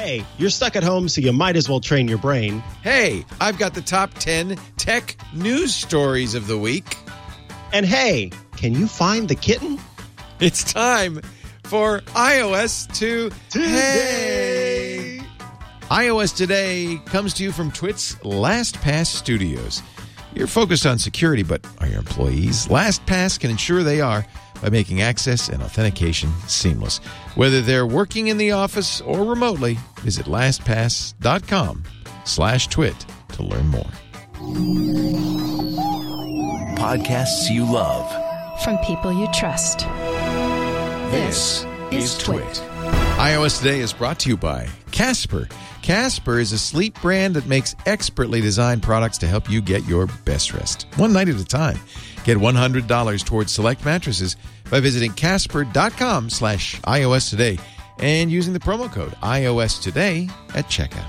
Hey, you're stuck at home, so you might as well train your brain. Hey, I've got the top 10 tech news stories of the week. And hey, can you find the kitten? It's time for iOS Today. iOS Today comes to you from Twit's LastPass Studios. You're focused on security, but are your employees? LastPass can ensure they are by making access and authentication seamless. Whether they're working in the office or remotely, visit lastpass.com/twit to learn more. Podcasts you love. From people you trust. This is Twit. iOS Today is brought to you by Casper. Casper is a sleep brand that makes expertly designed products to help you get your best rest, one night at a time. Get $100 towards select mattresses by visiting casper.com/iOS Today and using the promo code iOS Today at checkout.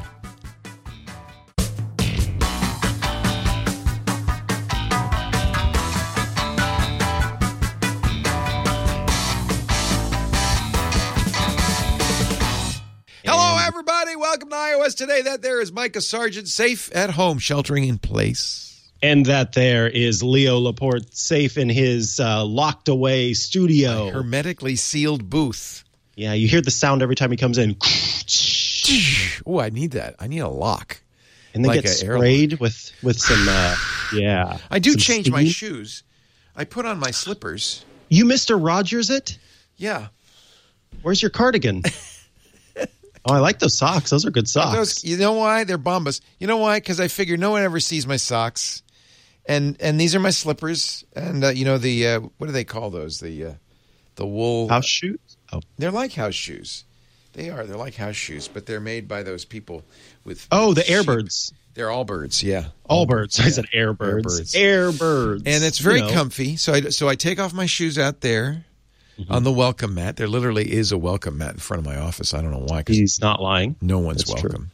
Hello, everybody. Welcome to iOS Today. That there is Micah Sargent, safe at home, sheltering in place. And that there is Leo Laporte, safe in his locked away studio. A hermetically sealed booth. Yeah, you hear the sound every time he comes in. Oh, I need that. I need a lock. And they Like get a sprayed with some, yeah. I do some change my steam. shoes. I put on my slippers. You Mr. Rogers it? Yeah. Where's your cardigan? Oh, I like those socks. Those are good socks. Those, you know why? They're Bombas. You know why? Because I figure no one ever sees my socks. And these are my slippers. And, what do they call those? The wool. House shoes? Oh. They're like house shoes. They are. They're like house shoes, but they're made by those people with. Oh, the sheep. Airbirds. They're all birds, yeah. All birds. I Yeah. said airbirds. Airbirds. Airbirds. And it's very comfy. So I take off my shoes out there on the welcome mat. There literally is a welcome mat in front of my office. I don't know why. 'Cause he's not lying. no one's That's welcome.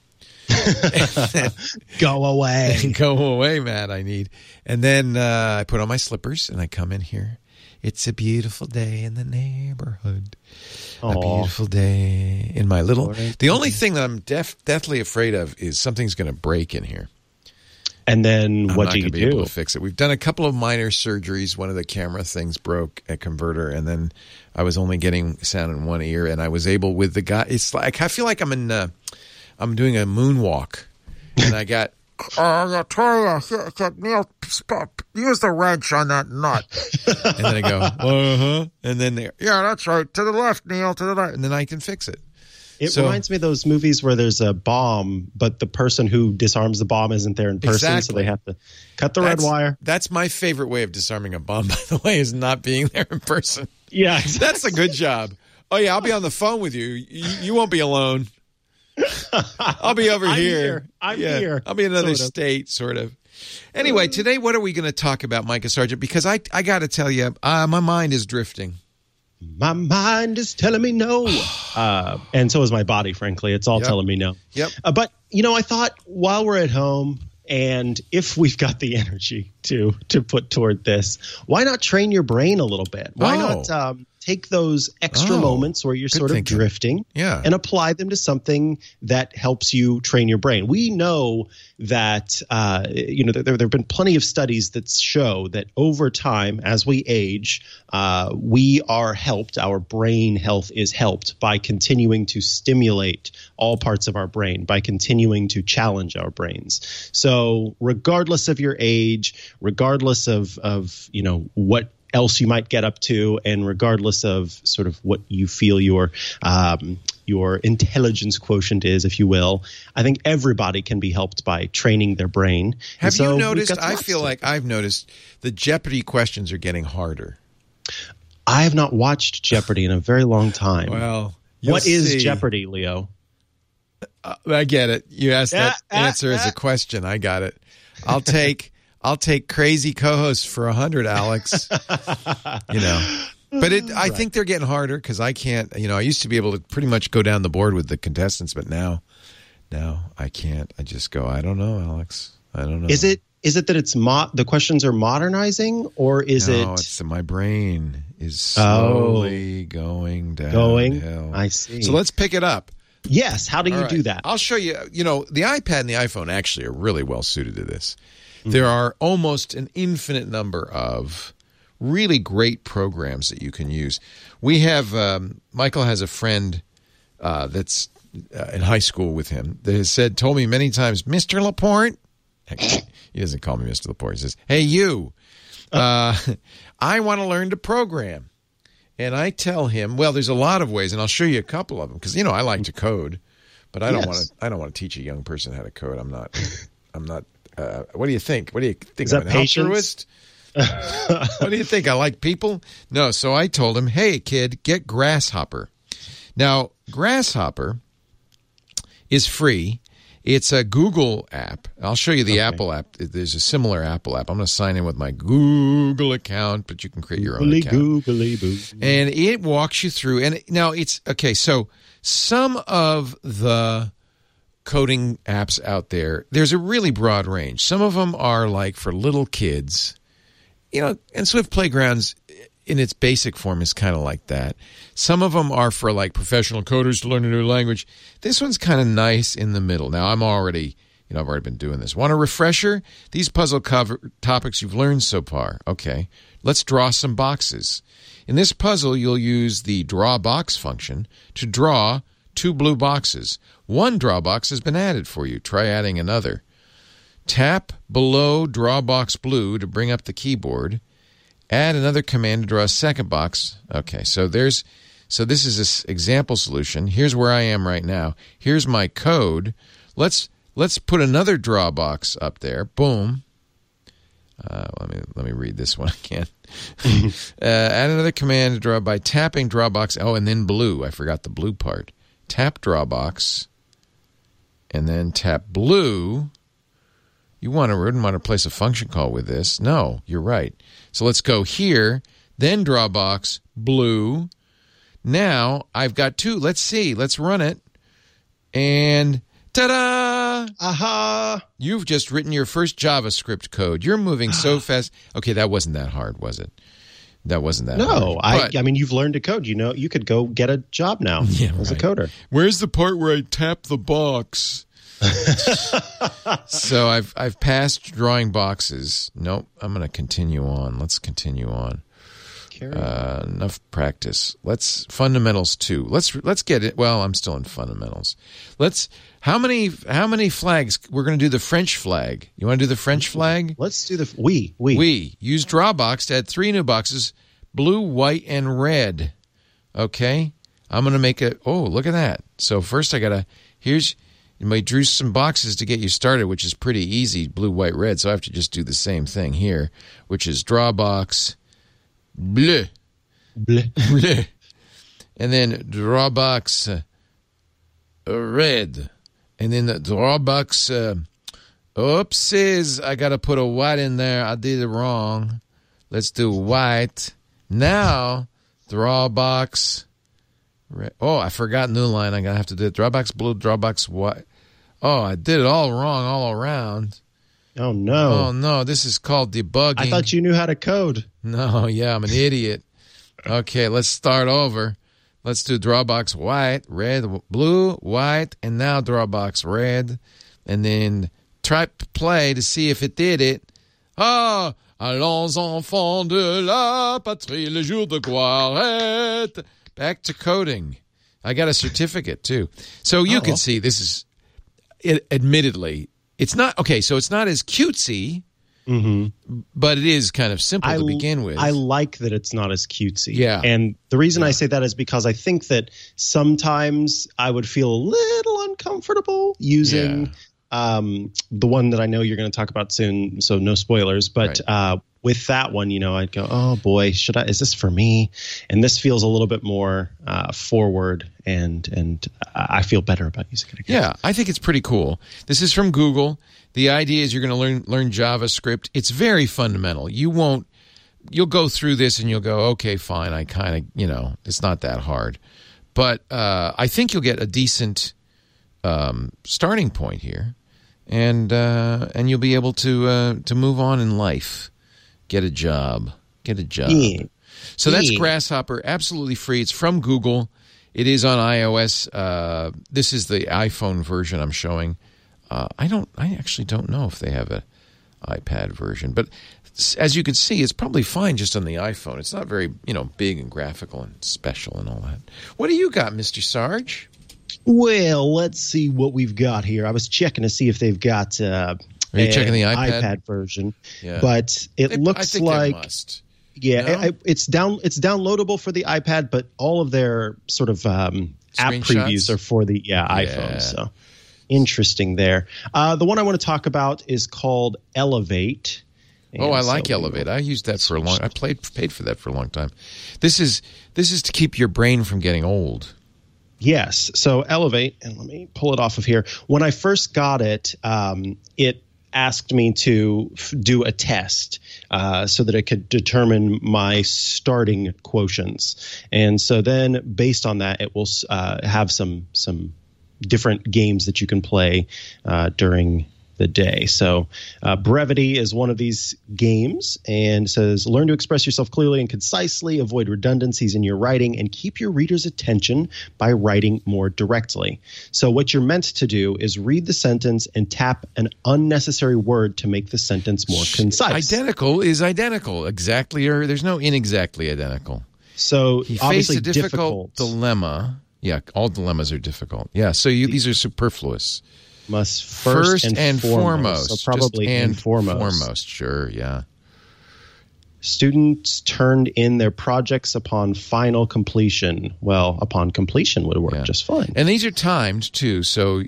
Go away. Go away, Matt, I need. And then I put on my slippers and I come in here. It's a beautiful day in the neighborhood. Aww. A beautiful day in my little... The only thing that I'm deathly afraid of is something's going to break in here. And then I'm what not do you gonna be able do? to fix it. We've done a couple of minor surgeries. One of the camera things broke, a converter, and then I was only getting sound in one ear, and I was able with the guy... It's like I feel like I'm doing a moonwalk, and I got... I tell you, Neil, use the wrench on that nut. And then I go, and then yeah, that's right. To the left, Neil, to the right. And then I can fix it. It reminds me of those movies where there's a bomb, but the person who disarms the bomb isn't there in person, so they have to cut the red wire. That's my favorite way of disarming a bomb, by the way, is not being there in person. Yeah, exactly. That's a good job. Oh, yeah, I'll be on the phone with you. You won't be alone. I'll be over here. I'm here. I'll be in another Sort of. state, sort of. Anyway, today, what are we going to talk about, Micah Sargent? Because I got to tell you, my mind is drifting. My mind is telling me no. And so is my body, frankly. It's all telling me no. Yep. But, I thought while we're at home and if we've got the energy to put toward this, why not train your brain a little bit? Why not take those extra moments where you're sort of drifting and apply them to something that helps you train your brain? We know that, there have been plenty of studies that show that over time, as we age, we are helped, our brain health is helped by continuing to stimulate all parts of our brain, by continuing to challenge our brains. So regardless of your age, regardless of what else you might get up to, and regardless of sort of what you feel your intelligence quotient is, if you will, I think everybody can be helped by training their brain. Have you noticed? I feel like I've noticed the Jeopardy questions are getting harder. I have not watched Jeopardy in a very long time. Well, what is Jeopardy, Leo? I get it. You asked that answer as a question. I got it. I'll take crazy co-hosts for 100, Alex. But I think they're getting harder because I can't. I used to be able to pretty much go down the board with the contestants, but now I can't. I just go, I don't know, Alex. I don't know. Is it that it's the questions are modernizing, or is it? No, it's my brain is slowly going downhill. I see. So let's pick it up. Yes. How do you do that? I'll show you. You know, the iPad and the iPhone actually are really well suited to this. There are almost an infinite number of really great programs that you can use. We have Michael has a friend that's in high school with him that has told me many times, Mr. Laporte. Actually, he doesn't call me Mr. Laporte. He says, "Hey, you, I want to learn to program." And I tell him, well, there's a lot of ways, and I'll show you a couple of them because I like to code, but I don't want to teach a young person how to code. I'm not. What do you think? What do you think? Is that I'm an patience? altruist? What do you think? I like people? No. So I told him, hey, kid, get Grasshopper. Now, Grasshopper is free. It's a Google app. I'll show you the Apple app. There's a similar Apple app. I'm going to sign in with my Google account, but you can create your own account. Googly boo. And it walks you through. And now it's okay. So some of the coding apps out there, there's a really broad range. Some of them are like for little kids, and Swift Playgrounds in its basic form is kind of like that. Some of them are for like professional coders to learn a new language. This one's kind of nice in the middle. Now I've already been doing this. Want a refresher? These puzzle cover topics you've learned so far. Okay, let's draw some boxes. In this puzzle, you'll use the draw box function to draw 2 blue boxes. One draw box has been added for you. Try adding another. Tap below draw box blue to bring up the keyboard. Add another command to draw a second box. Okay, so this is an example solution. Here's where I am right now. Here's my code. Let's put another draw box up there. Boom. Let me read this one again. Add another command to draw by tapping draw box. Oh, and then blue. I forgot the blue part. Tap draw box, and then tap blue. You wouldn't want to place a function call with this. No, you're right. So let's go here, then draw box, blue. Now I've got 2. Let's see. Let's run it. And ta-da! Aha! You've just written your first JavaScript code. You're moving so fast. Okay, that wasn't that hard, was it? That wasn't that hard. No, I mean, you've learned to code. You could go get a job now as a coder. Where's the part where I tap the box? So I've passed drawing boxes. Nope, I'm going to continue on. Let's continue on. Enough practice. Let's fundamentals 2. Let's get it. Well, I'm still in fundamentals. How many flags? We're going to do the French flag. You want to do the French flag? Let's do the we. Use drawbox to add 3 new boxes: blue, white, and red. Okay, I'm going to make it. Oh, look at that. So first I drew some boxes to get you started, which is pretty easy, blue, white, red. So I have to just do the same thing here, which is draw box, bleu, bleu, and then draw box, red, and then the draw box, oopsies, I got to put a white in there. I did it wrong. Let's do white. Now, draw box, red. Oh, I forgot new line. I'm going to have to do it. Draw box, blue, draw box, white. Oh, I did it all wrong all around. Oh, no. Oh, no. This is called debugging. I thought you knew how to code. No, yeah, I'm an idiot. Okay, let's start over. Let's do drawbox white, red, blue, white, and now drawbox red. And then try play to see if it did it. Ah, allons enfants de la patrie, le jour de gloire. Back to coding. I got a certificate, too. So you can see this is... admittedly, it's not okay. So it's not as cutesy, but it is kind of simple to begin with. I like that it's not as cutesy. Yeah, and the reason I say that is because I think that sometimes I would feel a little uncomfortable using the one that I know you're going to talk about soon. So no spoilers, but with that one, I'd go, oh boy, is this for me? And this feels a little bit more forward, and I feel better about using it again. Yeah, I think it's pretty cool. This is from Google. The idea is you're going to learn JavaScript. It's very fundamental. You'll go through this and you'll go, okay, fine. I kind of, it's not that hard. But I think you'll get a decent starting point here, and you'll be able to move on in life. Get a job. Yeah. So that's Grasshopper, absolutely free. It's from Google. It is on iOS. This is the iPhone version I'm showing. I actually don't know if they have an iPad version, but as you can see, it's probably fine just on the iPhone. It's not very, big and graphical and special and all that. What do you got, Mr. Sarge? Well, let's see what we've got here. I was checking to see if they've got Are you checking the iPad version, Yeah. but it looks I think like they must. Yeah, No? it's downloadable for the iPad, but all of their sort of app previews are for the iPhone. So interesting there. The one I want to talk about is called Elevate. I like Elevate. I used that for a long. I paid for that for a long time. This is to keep your brain from getting old. Yes. So Elevate, and let me pull it off of here. When I first got it, it asked me to do a test so that it could determine my starting quotients. And so then based on that, it will have some different games that you can play during the day. So Brevity is one of these games, and says learn to express yourself clearly and concisely, avoid redundancies in your writing, and keep your reader's attention by writing more directly. So what you're meant to do is read the sentence and tap an unnecessary word to make the sentence more concise. Identical is identical. Exactly, or there's no inexactly identical. So He faced obviously a difficult dilemma. Yeah, all dilemmas are difficult. Yeah, so these are superfluous. Must first and foremost. So probably and foremost. Foremost, sure, yeah. Students turned in their projects upon final completion. Well, upon completion would work just fine. And these are timed too, so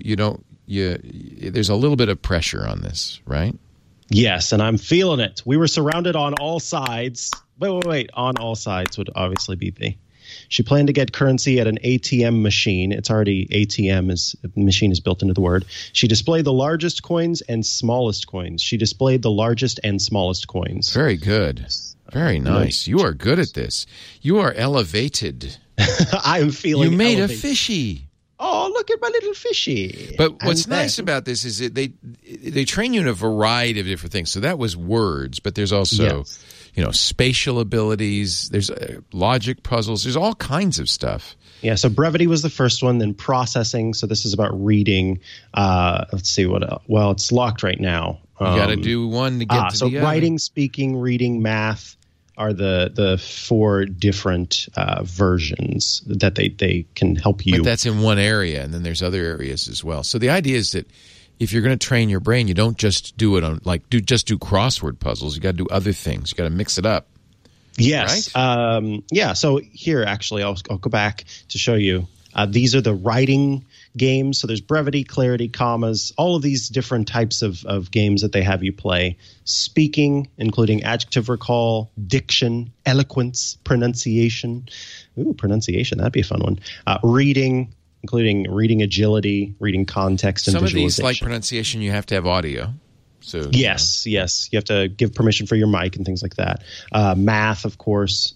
there's a little bit of pressure on this, right? Yes, and I'm feeling it. We were surrounded on all sides. Wait. On all sides would obviously be the. She planned to get currency at an ATM machine. It's already machine is built into the word. She displayed the largest coins and smallest coins. She displayed the largest and smallest coins. Very good. Very nice. You are good at this. You are elevated. I'm feeling You made elevated. a fishy. Oh, look at my little fishy. But what's nice about this is that they train you in a variety of different things. So that was words, but there's also, spatial abilities. There's logic puzzles. There's all kinds of stuff. Yeah, so Brevity was the first one, then processing. So this is about reading. Let's see what else. Well, it's locked right now. You got to do one to get to the other. Writing, speaking, reading, math are the four different versions that they can help you. But that's in one area, and then there's other areas as well. So the idea is that if you're going to train your brain, you don't just do it on do crossword puzzles. You got to do other things. You got to mix it up. Yes. Right? So here, actually, I'll go back to show you. These are the writing games. So there's brevity, clarity, commas, all of these different types of games that they have you play. Speaking, including adjective recall, diction, eloquence, pronunciation. Ooh, pronunciation. That'd be a fun one. Reading, including reading agility, reading context, and some visualization. Some of these, like pronunciation, you have to have audio. So yes. You have to give permission for your mic and things like that. Math, of course.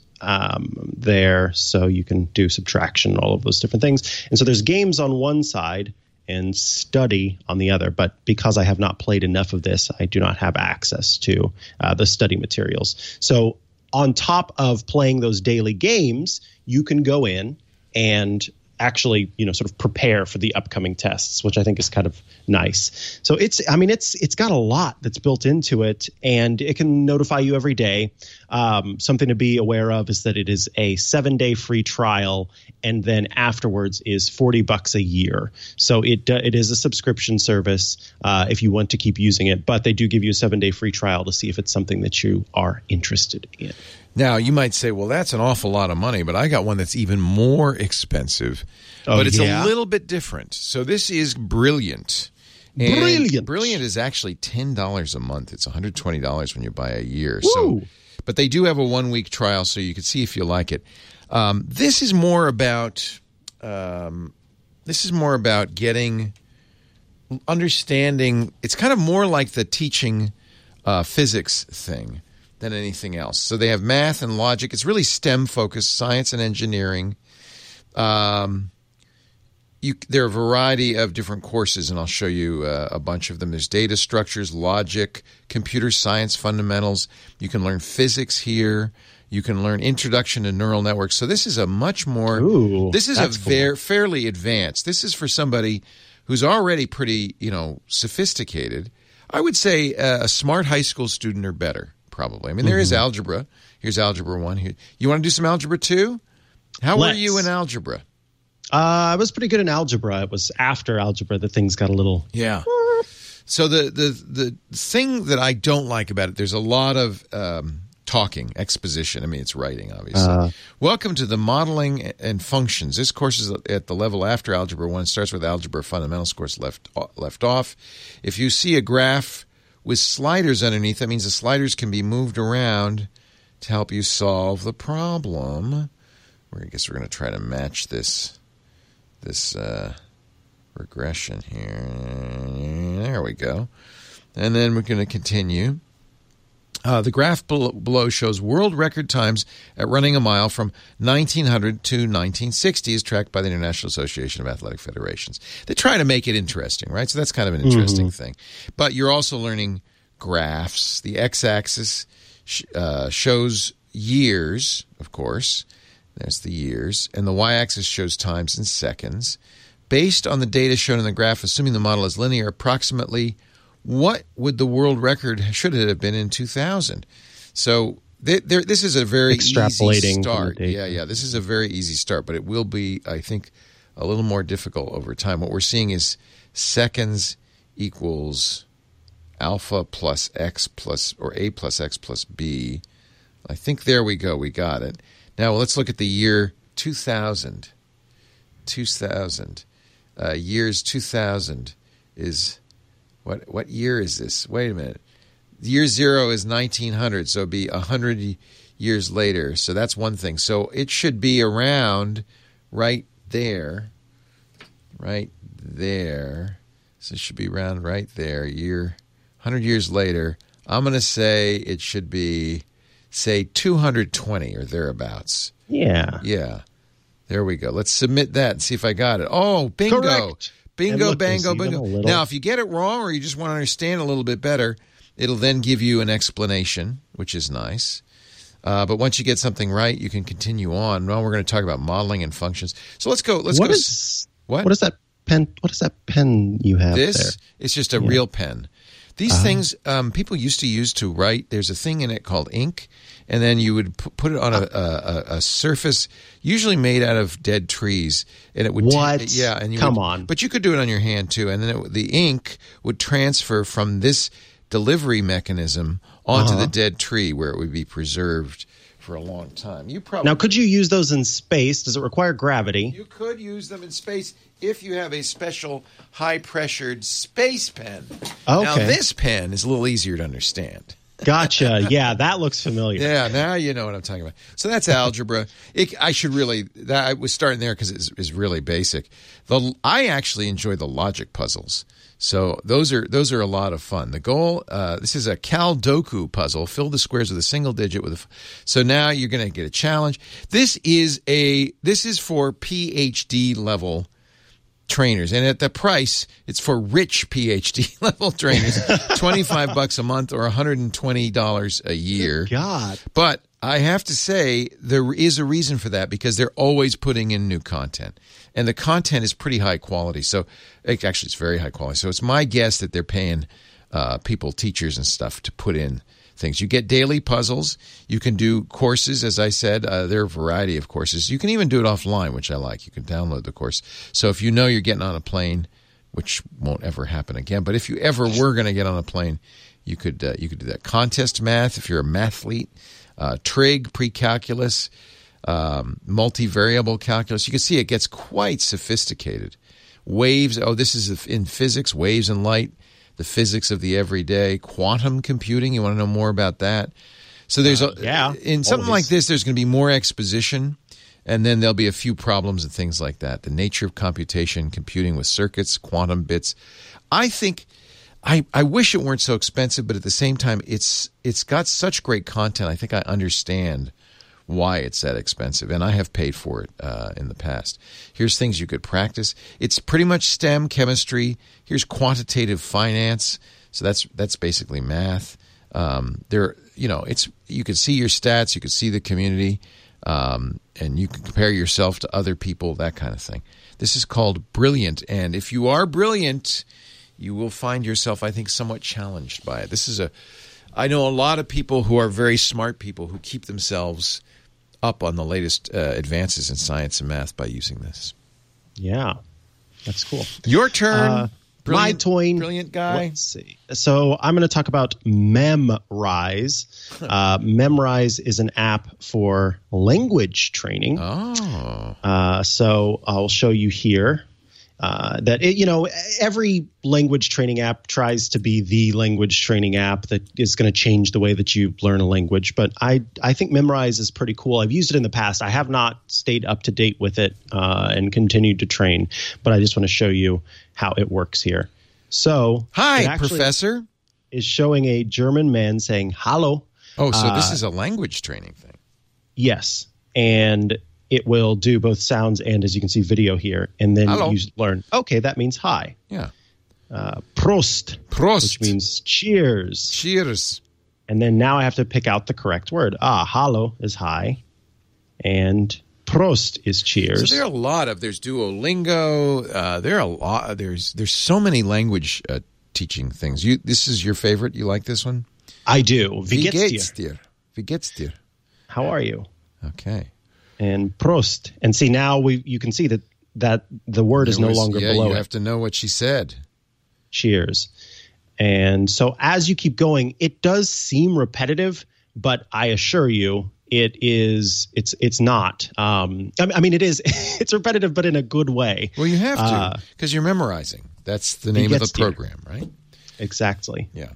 There, so you can do subtraction, all of those different things. And so there's games on one side and study on the other. But because I have not played enough of this, I do not have access to the study materials. So on top of playing those daily games, you can go in and actually, sort of prepare for the upcoming tests, which I think is kind of nice. So it's got a lot that's built into it, and it can notify you every day. Something to be aware of is that it is a 7-day free trial, and then afterwards is $40 a year. So it is a subscription service if you want to keep using it, but they do give you a 7-day free trial to see if it's something that you are interested in. Now, you might say, well, that's an awful lot of money, but I got one that's even more expensive. But it's a little bit different. So this is Brilliant. And Brilliant is actually $10 a month. It's $120 when you buy a year. Woo! But they do have a 1-week trial, so you can see if you like it. This is more about understanding. It's kind of more like the teaching physics thing than anything else. So they have math and logic. It's really STEM focused, science and engineering. There are a variety of different courses, and I'll show you a bunch of them. There's data structures, logic, computer science fundamentals. You can learn physics here. You can learn Introduction to Neural Networks. So this is a much more. This is fairly advanced. This is for somebody who's already pretty, sophisticated. I would say a smart high school student or better, probably. I mean, there is algebra. Here's Algebra 1. Here. You want to do some Algebra 2? How were you in algebra? I was pretty good in algebra. It was after algebra that things got a little... Yeah. So the thing that I don't like about it, there's a lot of talking, exposition. I mean, it's writing, obviously. Welcome to the Modeling and Functions. This course is at the level after Algebra 1. Starts with Algebra Fundamentals course left off. If you see a graph with sliders underneath, that means the sliders can be moved around to help you solve the problem. I guess we're going to try to match this regression here. There we go. And then we're going to continue. The graph below shows world record times at running a mile from 1900 to 1960 as tracked by the International Association of Athletic Federations. They try to make it interesting, right? So that's kind of an interesting thing. But you're also learning graphs. The x-axis shows years, of course. There's the years. And the y-axis shows times in seconds. Based on the data shown in the graph, assuming the model is linear, approximately what would the world record should it have been in 2000? So this is a very easy start. Yeah. This is a very easy start, but it will be, I think, a little more difficult over time. What we're seeing is seconds equals alpha plus x plus, or a plus x plus b. I think there we go. We got it. Now let's look at the year 2000. 2000. Years 2000 is... What year is this? Wait a minute. Year 0 is 1900, so it'd be 100 years later. So that's one thing. So it should be around right there. Right there. So it should be around right there. 100 years later. I'm going to say it should be, say, 220 or thereabouts. Yeah. Yeah. There we go. Let's submit that and see if I got it. Oh, bingo. Correct. Bingo, bango, bingo. Now, if you get it wrong or you just want to understand a little bit better, it'll then give you an explanation, which is nice. But once you get something right, you can continue on. Now we're going to talk about modeling and functions. So let's go. What is that pen? What is that pen you have there? It's just a real pen. These things people used to use to write. There's a thing in it called ink, and then you would put it on a surface, usually made out of dead trees, and it would. What? And Come on! But you could do it on your hand too, and then the ink would transfer from this delivery mechanism onto the dead tree, where it would be preserved for a long time. Now, could you use those in space? Does it require gravity? You could use them in space if you have a special high-pressured space pen. Okay. Now, this pen is a little easier to understand. Gotcha. Yeah, that looks familiar. Yeah, now you know what I'm talking about. So that's algebra. I was starting there because it's really basic. I actually enjoy the logic puzzles. So those are a lot of fun. The goal, this is a CalDoku puzzle. Fill the squares with a single digit so now you're going to get a challenge. This is for PhD level trainers, and at the price, it's for rich PhD level trainers. $25 a month or $120 a year. Good God. But I have to say there is a reason for that, because they're always putting in new content, and the content is pretty high quality. So actually, it's very high quality. So it's my guess that they're paying people, teachers and stuff, to put in things. You get daily puzzles. You can do courses, as I said. There are a variety of courses. You can even do it offline, which I like. You can download the course. So if you know you're getting on a plane, which won't ever happen again, but if you ever were going to get on a plane, you could do that. Contest math, if you're a mathlete. Trig, pre-calculus, multivariable calculus. You can see it gets quite sophisticated. Waves, this is in physics, waves and light, the physics of the everyday. Quantum computing, you want to know more about that? So there's in something like this, there's going to be more exposition, and then there'll be a few problems and things like that. The nature of computation, computing with circuits, quantum bits. I think... I wish it weren't so expensive, but at the same time, it's got such great content. I think I understand why it's that expensive, and I have paid for it in the past. Here's things you could practice. It's pretty much STEM, chemistry. Here's quantitative finance. So that's basically math. There, you can see your stats, you can see the community, and you can compare yourself to other people, that kind of thing. This is called Brilliant, and if you are brilliant, you will find yourself, I think, somewhat challenged by it. I know a lot of people who are very smart people who keep themselves up on the latest advances in science and math by using this. Yeah, that's cool. Your turn. My turn. Brilliant guy. Let's see. So I'm going to talk about Memrise. Memrise is an app for language training. Oh. So I'll show you here that every language training app tries to be the language training app that is going to change the way that you learn a language. But I think Memrise is pretty cool. I've used it in the past. I have not stayed up to date with it and continued to train. But I just want to show you how it works here. So, hi, Professor. Is showing a German man saying "Hallo." Oh, so this is a language training thing. Yes, and it will do both sounds and, as you can see, video here. And then you learn, okay, that means hi. Yeah. Prost. Prost. Which means cheers. Cheers. And then now I have to pick out the correct word. Hallo is hi. And Prost is cheers. So there are a lot of, there's Duolingo. There are a lot. There's so many language teaching things. This is your favorite? You like this one? I do. Wie geht's dir? Wie geht's dir? How are you? Okay. And Prost. And see, now you can see that the word is no longer below it. You have to know what she said. Cheers. And so as you keep going, it does seem repetitive, but I assure you it's not. I mean, it is. It's repetitive, but in a good way. Well, you have to, because you're memorizing. That's the name of the program, right? Exactly. Yeah.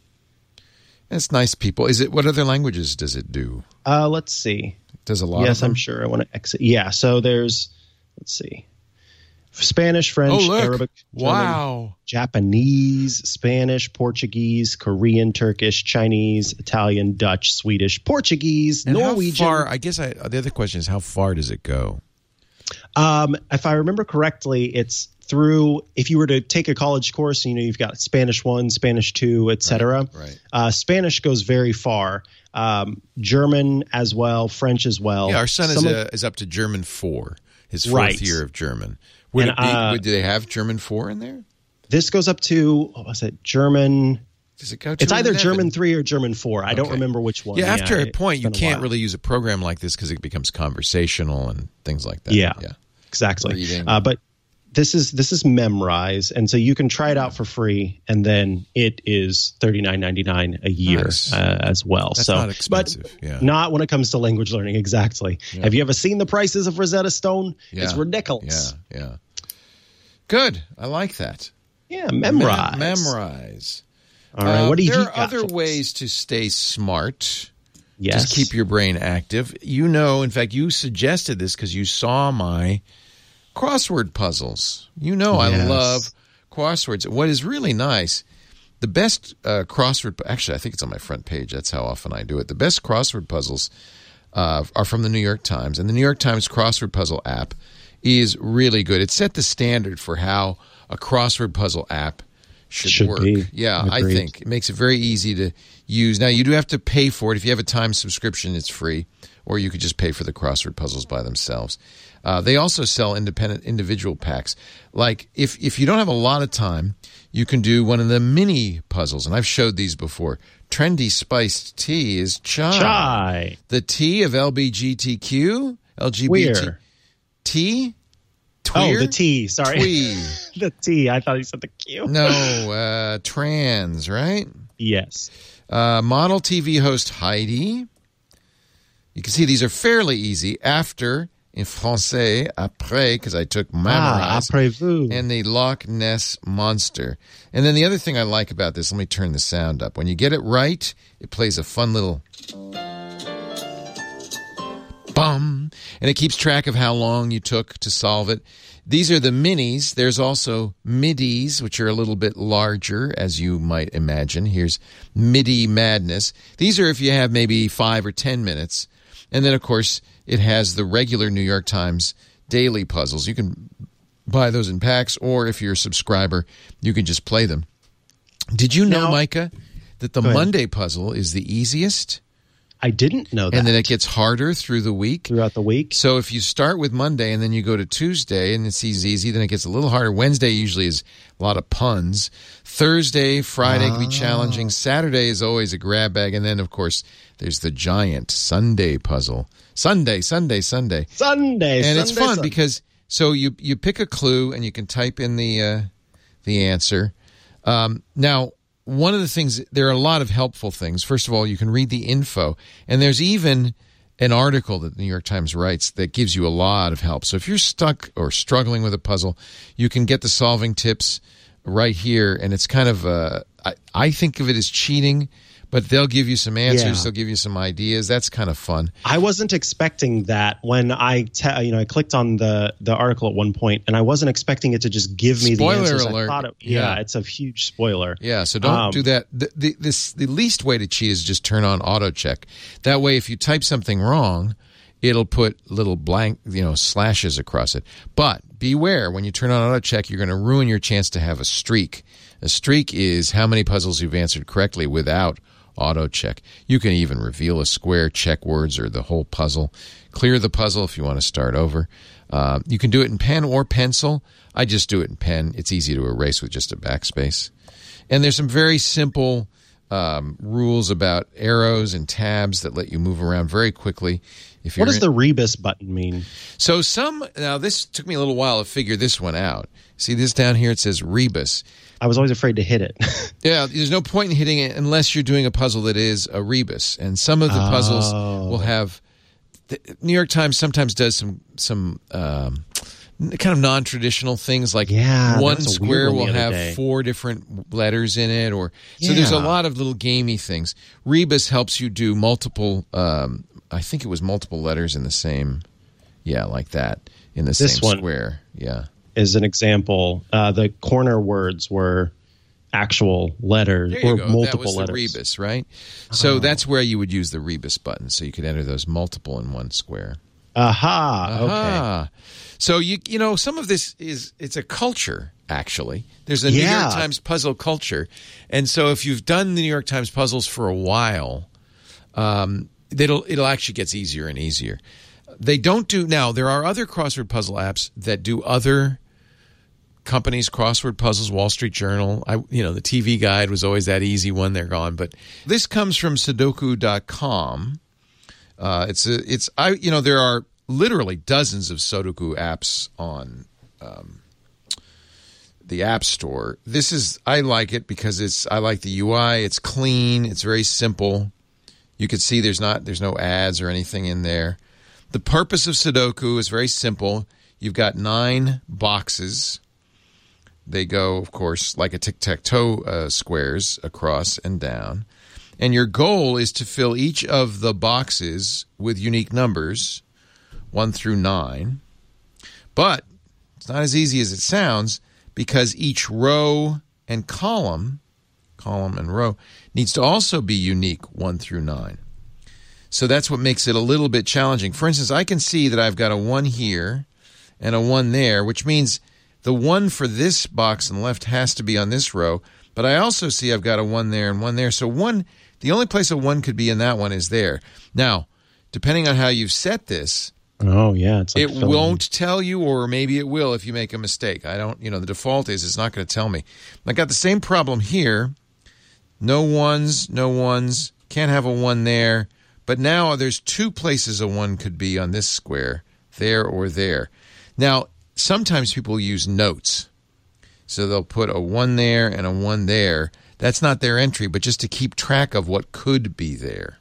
And it's nice people. What other languages does it do? Let's see. Does a lot of them? Yes, I'm sure. I want to exit. Yeah, so let's see. Spanish, French, Arabic, German, Japanese, Spanish, Portuguese, Korean, Turkish, Chinese, Italian, Dutch, Swedish, Portuguese, and Norwegian. How far, I guess the other question is, how far does it go? If I remember correctly, it's through, if you were to take a college course, you've got Spanish 1, Spanish 2, etc. Right. Spanish goes very far. German as well, French as well. Yeah, our son is up to German 4, his fourth year of German. Do they have German 4 in there? This goes up to, what was it, German? Does it go to It's either 11? German 3 or German 4. I don't remember which one. Yeah, after a point, you can't really use a program like this because it becomes conversational and things like that. Yeah. Exactly. But this is Memrise, and so you can try it out for free, and then it is $39.99 a year as well. That's not expensive, but not when it comes to language learning. Exactly. Yeah. Have you ever seen the prices of Rosetta Stone? Yeah. It's ridiculous. Yeah. Good. I like that. Yeah, Memrise. Memrise. All right. What do you? There are other ways to stay smart. Yes. Just keep your brain active. In fact, you suggested this because you saw my crossword puzzles. I love crosswords. What is really nice, the best crossword, actually I think it's on my front page, that's how often I do it. The best crossword puzzles are from the New York Times, and the New York Times crossword puzzle app is really good. It set the standard for how a crossword puzzle app should work. Yeah, Agreed. I think it makes it very easy to use. Now, you do have to pay for it. If you have a Times subscription, it's free, or you could just pay for the crossword puzzles by themselves. They also sell individual packs. Like, if you don't have a lot of time, you can do one of the mini puzzles. And I've showed these before. Trendy spiced tea is chai. The T of LGBT. Where? T? Oh, the T. Sorry. Twee. The T. I thought you said the Q. No, trans, right? Yes. Model TV host Heidi. You can see these are fairly easy. After, in Francais, après, because I took Memrise. Après-vous. And the Loch Ness Monster. And then the other thing I like about this, let me turn the sound up. When you get it right, it plays a fun little bum, and it keeps track of how long you took to solve it. These are the minis. There's also midis, which are a little bit larger, as you might imagine. Here's Midi Madness. These are if you have maybe 5 or 10 minutes. And then, of course, it has the regular New York Times daily puzzles. You can buy those in packs, or if you're a subscriber, you can just play them. Did you know, Micah, that the Monday puzzle is the easiest. I didn't know that. And then it gets harder through the week. Throughout the week. So if you start with Monday and then you go to Tuesday and it's easy, then it gets a little harder. Wednesday usually is a lot of puns. Thursday, Friday can be challenging. Saturday is always a grab bag. And then, of course, there's the giant Sunday puzzle. Sunday. And it's fun because so you pick a clue and you can type in the answer. Now, one of the things, there are a lot of helpful things. First of all, you can read the info, and there's even an article that the New York Times writes that gives you a lot of help. So if you're stuck or struggling with a puzzle, you can get the solving tips right here, and it's kind of, I think of it as cheating, but they'll give you some answers. They'll give you some ideas. That's kind of fun. I wasn't expecting that when I clicked on the article at one point, and I wasn't expecting it to just give me the answers. Spoiler alert. I thought it's a huge spoiler. Yeah, so don't do that. The least way to cheat is just turn on auto check. That way, if you type something wrong, it'll put little blank, slashes across it. But beware, when you turn on auto check, you're going to ruin your chance to have a streak. A streak is how many puzzles you've answered correctly without auto check. You can even reveal a square, check words, or the whole puzzle. Clear the puzzle if you want to start over. You can do it in pen or pencil. I just do it in pen. It's easy to erase with just a backspace. And there's some very simple rules about arrows and tabs that let you move around very quickly. What does the rebus button mean? So now this took me a little while to figure this one out. See this down here? It says rebus. I was always afraid to hit it. Yeah, there's no point in hitting it unless you're doing a puzzle that is a rebus. And some of the puzzles will have. The New York Times sometimes does some kind of non-traditional things, like one square will have 4 different letters in it, so there's a lot of little gamey things. Rebus helps you do multiple. I think it was multiple letters in the same. Yeah, like that in the same square. Yeah. Is an example. The corner words were actual letters or multiple letters. That was the rebus, right? So that's where you would use the rebus button, so you could enter those multiple in one square. Okay. So some of this it's a culture, actually. There's a New York Times puzzle culture. And so if you've done the New York Times puzzles for a while, it'll actually get easier and easier. They don't do now. There are other crossword puzzle apps that do other companies' crossword puzzles. Wall Street Journal. The TV Guide was always that easy one. They're gone. But this comes from Sudoku.com. There are literally dozens of Sudoku apps on the App Store. I like it because I like the UI. It's clean. It's very simple. You can see there's no ads or anything in there. The purpose of Sudoku is very simple. You've got 9 boxes. They go, of course, like a tic-tac-toe squares across and down. And your goal is to fill each of the boxes with unique numbers, 1 through 9. But it's not as easy as it sounds, because each row and column and row, needs to also be unique 1 through 9. So that's what makes it a little bit challenging. For instance, I can see that I've got a 1 here and a 1 there, which means the 1 for this box on the left has to be on this row. But I also see I've got a 1 there and 1 there. So the only place a 1 could be in that one is there. Now, depending on how you've set this, it won't tell you, or maybe it will if you make a mistake. The default is it's not going to tell me. I got the same problem here. No ones, can't have a 1 there. But now there's 2 places a 1 could be on this square, there or there. Now, sometimes people use notes. So they'll put a 1 there and a 1 there. That's not their entry, but just to keep track of what could be there.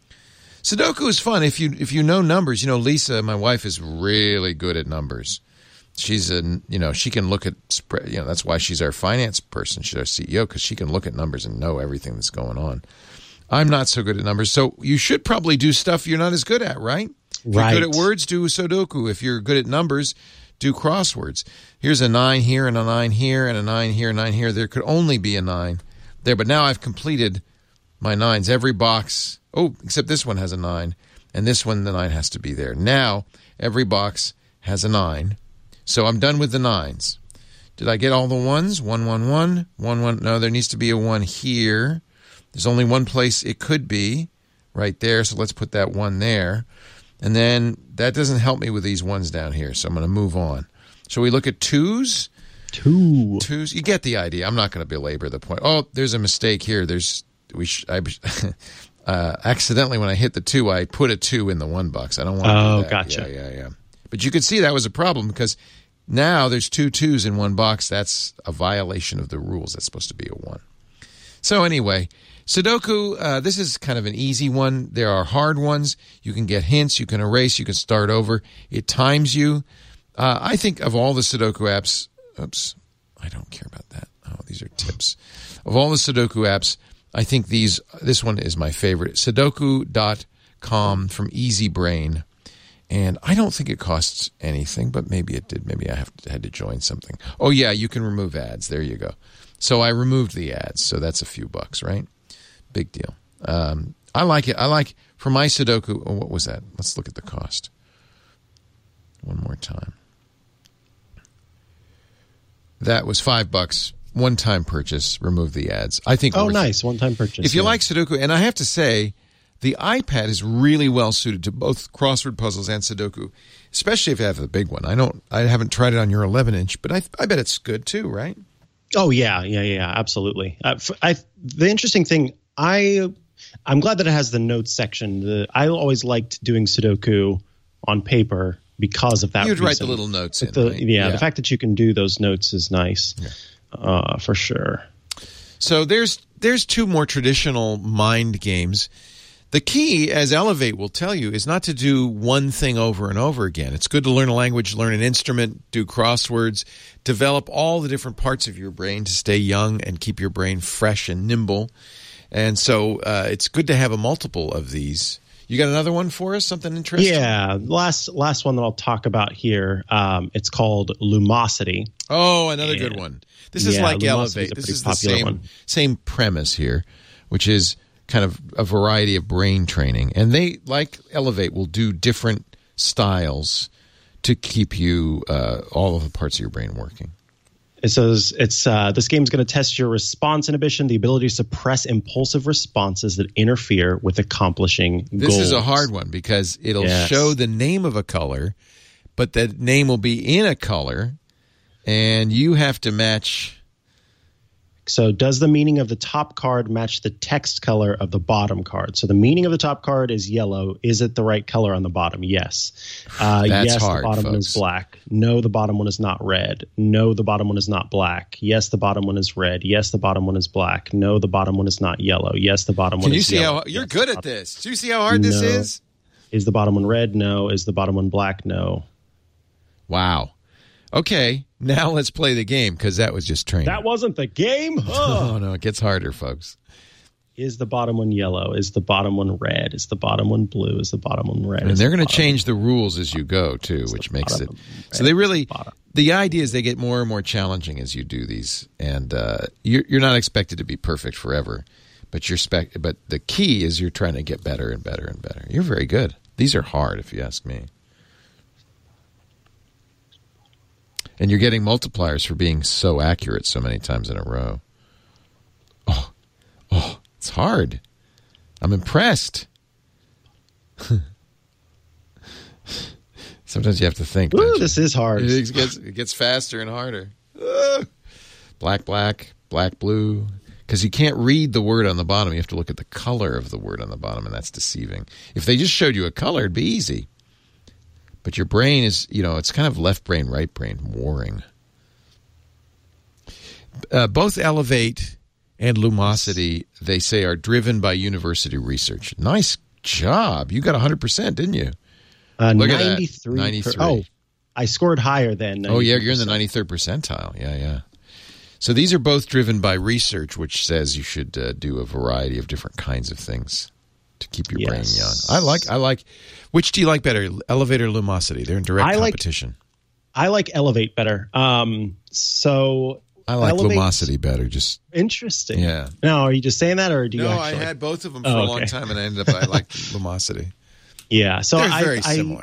Sudoku is fun if you know numbers. Lisa, my wife, is really good at numbers. She's she can look at that's why she's our finance person. She's our CEO, because she can look at numbers and know everything that's going on. I'm not so good at numbers, so you should probably do stuff you're not as good at, right? If you're good at words, do Sudoku. If you're good at numbers, do crosswords. Here's a 9 here and a 9 here and a 9 here and a 9 here. There could only be a 9 there, but now I've completed my 9s. Every box, except this one has a 9, and this one, the 9 has to be there. Now, every box has a 9, so I'm done with the 9s. Did I get all the 1s? 1, 1, 1, 1, 1. No, there needs to be a 1 here There's only one place it could be, right there. So let's put that 1 there. And then that doesn't help me with these ones down here, so I'm going to move on. Shall we look at 2s? 2s. You get the idea. I'm not going to belabor the point. Oh, there's a mistake here. Accidentally, when I hit the 2, I put a 2 in the 1 box. I don't want to do that. Gotcha. Yeah. But you could see that was a problem because now there's 2 2s in 1 box. That's a violation of the rules. That's supposed to be a 1. So anyway, Sudoku, this is kind of an easy one. There are hard ones. You can get hints. You can erase. You can start over. It times you. I think of all the Sudoku apps, oops, I don't care about that. Oh, these are tips. Of all the Sudoku apps, I think this one is my favorite. Sudoku.com from Easy Brain. And I don't think it costs anything, but maybe it did. Maybe I had to join something. Oh, yeah, you can remove ads. There you go. So I removed the ads, so that's a few bucks, right? Big deal. I like it. For my Sudoku, what was that? Let's look at the cost. One more time. That was $5. One-time purchase. Remove the ads. I think. Oh, nice. One-time purchase. If you like Sudoku, and I have to say, the iPad is really well suited to both crossword puzzles and Sudoku, especially if you have the big one. I haven't tried it on your 11-inch, but I bet it's good too, right? Oh yeah, absolutely. The interesting thing, I'm glad that it has the notes section. I always liked doing Sudoku on paper because of that. You'd reason. write the little notes in, right? Yeah, the fact that you can do those notes is nice, for sure. So there's 2 more traditional mind games. The key, as Elevate will tell you, is not to do one thing over and over again. It's good to learn a language, learn an instrument, do crosswords, develop all the different parts of your brain to stay young and keep your brain fresh and nimble. And so it's good to have a multiple of these. You got another one for us? Something interesting? Yeah. Last one that I'll talk about here. It's called Lumosity. Oh, another good one. This is like Elevate. This is the same premise here, which is kind of a variety of brain training. And they, like Elevate, will do different styles to keep you all of the parts of your brain working. It says this game is going to test your response inhibition, the ability to suppress impulsive responses that interfere with accomplishing goals. This is a hard one because it'll show the name of a color, but that name will be in a color, and you have to match. So does the meaning of the top card match the text color of the bottom card? So the meaning of the top card is yellow. Is it the right color on the bottom? Yes. Yes, hard, the bottom folks. one is black. No, the bottom one is not red. No, the bottom one is not black. Yes, the bottom one is red. Yes, the bottom one is black. No, the bottom one is not yellow. Yes, the bottom one is yellow. Can you see how you're good at this? Do you see how hard this is? Is the bottom one red? No. Is the bottom one black? No. Wow. Okay, now let's play the game because that was just training. That wasn't the game? Oh, no, it gets harder, folks. Is the bottom one yellow? Is the bottom one red? Is the bottom one blue? Is the bottom one red? And they're going to change the rules as you go, too, which makes it... So they really... The idea is they get more and more challenging as you do these. And you're not expected to be perfect forever. But the key is you're trying to get better and better and better. You're very good. These are hard, if you ask me. And you're getting multipliers for being so accurate so many times in a row. Oh, it's hard. I'm impressed. Sometimes you have to think. Ooh, this is hard. It gets faster and harder. Black, blue. Because you can't read the word on the bottom. You have to look at the color of the word on the bottom, and that's deceiving. If they just showed you a color, it'd be easy. But your brain is, it's kind of left brain, right brain, warring. Both Elevate and Lumosity, they say, are driven by university research. Nice job. You got 100%, didn't you? Look 93. 93. I scored higher than 93%. Oh, yeah, you're in the 93rd percentile. Yeah. So these are both driven by research, which says you should do a variety of different kinds of things to keep your brain young. I like. Which do you like better, Elevate or Lumosity? They're in direct competition. I like Elevate better. So I like Lumosity better. Just interesting. Yeah. Now, are you just saying that, or do you? No, actually? I had both of them for a long time, and I ended up I like Lumosity. Yeah. So they're very similar.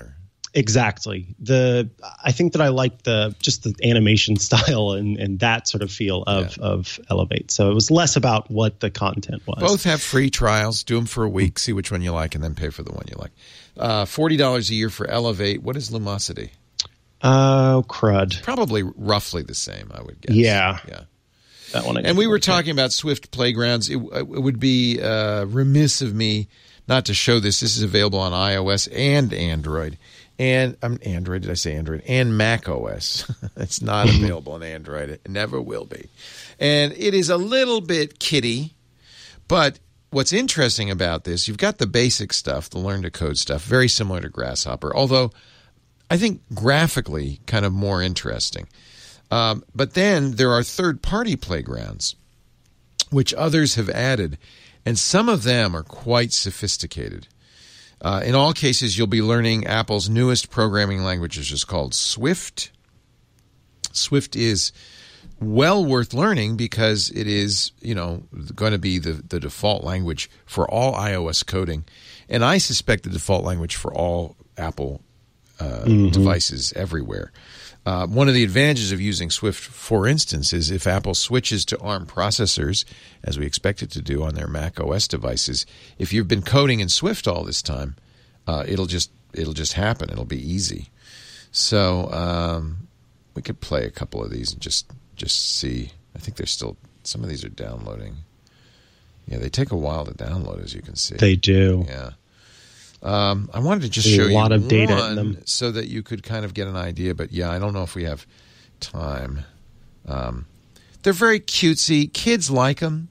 Exactly. I think that I like the animation style and that sort of feel of Elevate. So it was less about what the content was. Both have free trials. Do them for a week, see which one you like, and then pay for the one you like. $40 a year for Elevate. What is Lumosity? Oh, crud. Probably roughly the same, I would guess. Yeah. That one. And we were talking about Swift Playgrounds. It would be remiss of me not to show this. This is available on iOS and Android. And Android, did I say Android? And Mac OS. It's not available on Android. It never will be. And it is a little bit kiddie, but what's interesting about this, you've got the basic stuff, the learn to code stuff, very similar to Grasshopper, although I think graphically kind of more interesting. But then there are third-party playgrounds, which others have added, and some of them are quite sophisticated. In all cases, you'll be learning Apple's newest programming language, which is called Swift. Swift is well worth learning because it is, going to be the default language for all iOS coding, and I suspect the default language for all Apple devices everywhere. One of the advantages of using Swift, for instance, is if Apple switches to ARM processors, as we expect it to do on their Mac OS devices, if you've been coding in Swift all this time, it'll just happen. It'll be easy. So we could play a couple of these and just see. I think there's still some of these are downloading. Yeah, they take a while to download, as you can see. They do. Yeah. I wanted to just show you a lot of data in them so that you could kind of get an idea. But yeah, I don't know if we have time. They're very cutesy. Kids like them.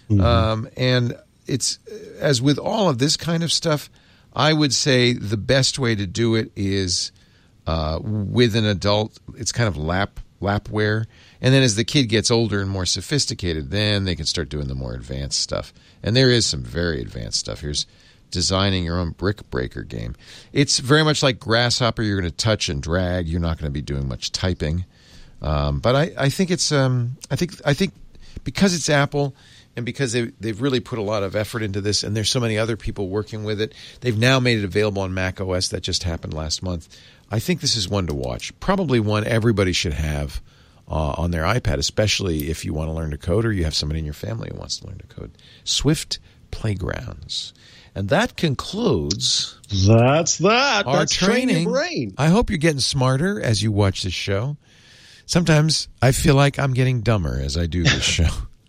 And it's, as with all of this kind of stuff, I would say the best way to do it is with an adult. It's kind of lapware. And then as the kid gets older and more sophisticated, then they can start doing the more advanced stuff. And there is some very advanced stuff. Here's designing your own brick breaker game. It's very much like Grasshopper. You're going to touch and drag. You're not going to be doing much typing. But I think it's I think because it's Apple and because they've really put a lot of effort into this, and there's so many other people working with it, they've now made it available on Mac OS. That just happened last month. I think this is one to watch. Probably one everybody should have on their iPad, especially if you want to learn to code or you have somebody in your family who wants to learn to code. Swift Playgrounds. And that concludes That's training. Your brain. I hope you're getting smarter as you watch this show. Sometimes I feel like I'm getting dumber as I do this show.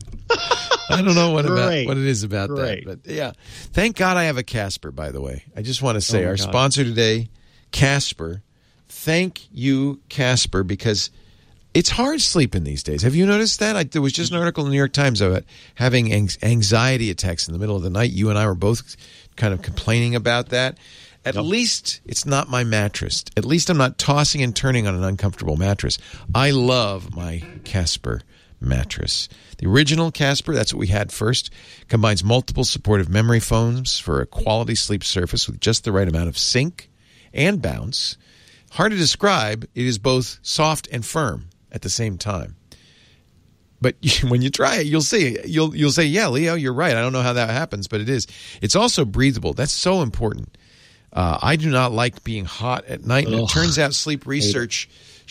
I don't know what it is about that. But yeah. Thank God I have a Casper, by the way. I just want to say our sponsor today, Casper. Thank you, Casper, because it's hard sleeping these days. Have you noticed that? There was just an article in the New York Times about having anxiety attacks in the middle of the night. You and I were both kind of complaining about that. At least it's not my mattress. At least I'm not tossing and turning on an uncomfortable mattress. I love my Casper mattress. The original Casper, that's what we had first, combines multiple supportive memory foams for a quality sleep surface with just the right amount of sink and bounce. Hard to describe, it is both soft and firm at the same time. But when you try it, you'll see. You'll say, yeah, Leo, you're right. I don't know how that happens, but it is. It's also breathable. That's so important. I do not like being hot at night. And it turns out sleep research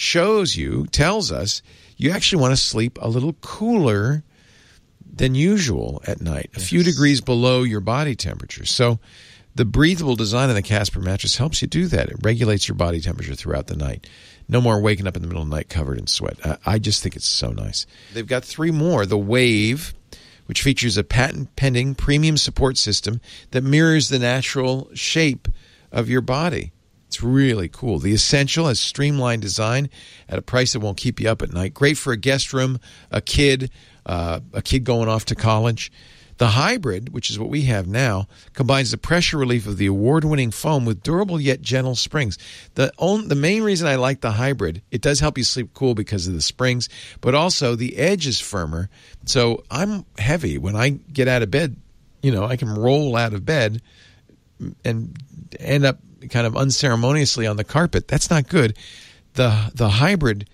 tells us, you actually want to sleep a little cooler than usual at night, a few degrees below your body temperature. So the breathable design of the Casper mattress helps you do that. It regulates your body temperature throughout the night. No more waking up in the middle of the night covered in sweat. I just think it's so nice. They've got 3 more. The Wave, which features a patent-pending premium support system that mirrors the natural shape of your body. It's really cool. The Essential has streamlined design at a price that won't keep you up at night. Great for a guest room, a kid going off to college. The Hybrid, which is what we have now, combines the pressure relief of the award-winning foam with durable yet gentle springs. The main reason I like the Hybrid, it does help you sleep cool because of the springs, but also the edge is firmer. So I'm heavy. When I get out of bed, I can roll out of bed and end up kind of unceremoniously on the carpet. That's not good. The Hybrid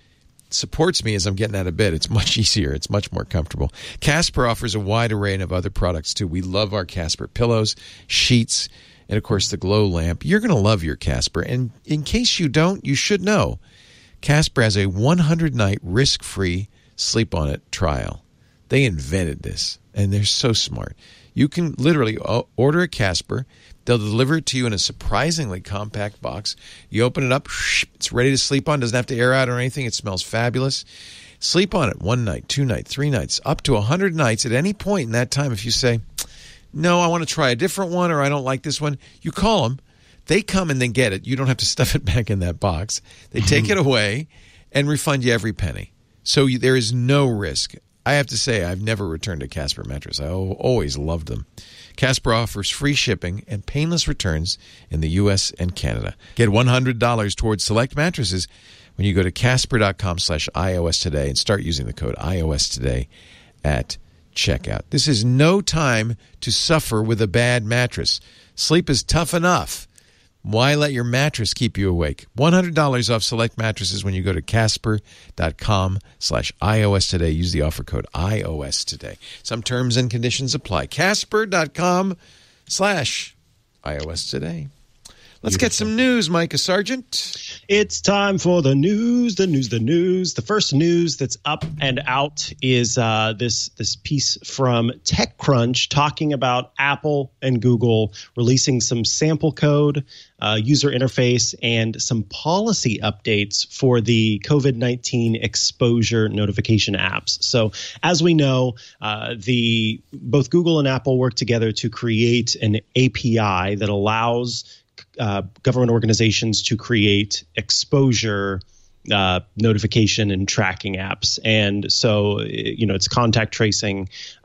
supports me as I'm getting out of bed. It's much easier. It's much more comfortable. Casper offers a wide array of other products, too. We love our Casper pillows, sheets, and, of course, the glow lamp. You're going to love your Casper. And in case you don't, you should know, Casper has a 100-night risk-free sleep-on-it trial. They invented this, and they're so smart. You can literally order a Casper. They'll deliver it to you in a surprisingly compact box. You open it up, it's ready to sleep on. Doesn't have to air out or anything. It smells fabulous. Sleep on it 1 night, 2 nights, 3 nights, up to 100 nights at any point in that time. If you say, no, I want to try a different one, or I don't like this one, you call them. They come and they get it. You don't have to stuff it back in that box. They take it away and refund you every penny. So there is no risk. I have to say, I've never returned a Casper mattress. I always loved them. Casper offers free shipping and painless returns in the U.S. and Canada. Get $100 towards select mattresses when you go to casper.com/iOS today and start using the code iOS today at checkout. This is no time to suffer with a bad mattress. Sleep is tough enough. Why let your mattress keep you awake? $100 off select mattresses when you go to casper.com/iOS today. Use the offer code iOS today. Some terms and conditions apply. Casper.com/iOS today. Let's get some news, Micah Sargent. It's time for the news. The first news that's up and out is this piece from TechCrunch talking about Apple and Google releasing some sample code, user interface, and some policy updates for the COVID-19 exposure notification apps. So as we know, both Google and Apple work together to create an API that allows government organizations to create exposure notification and tracking apps. And so, it's contact tracing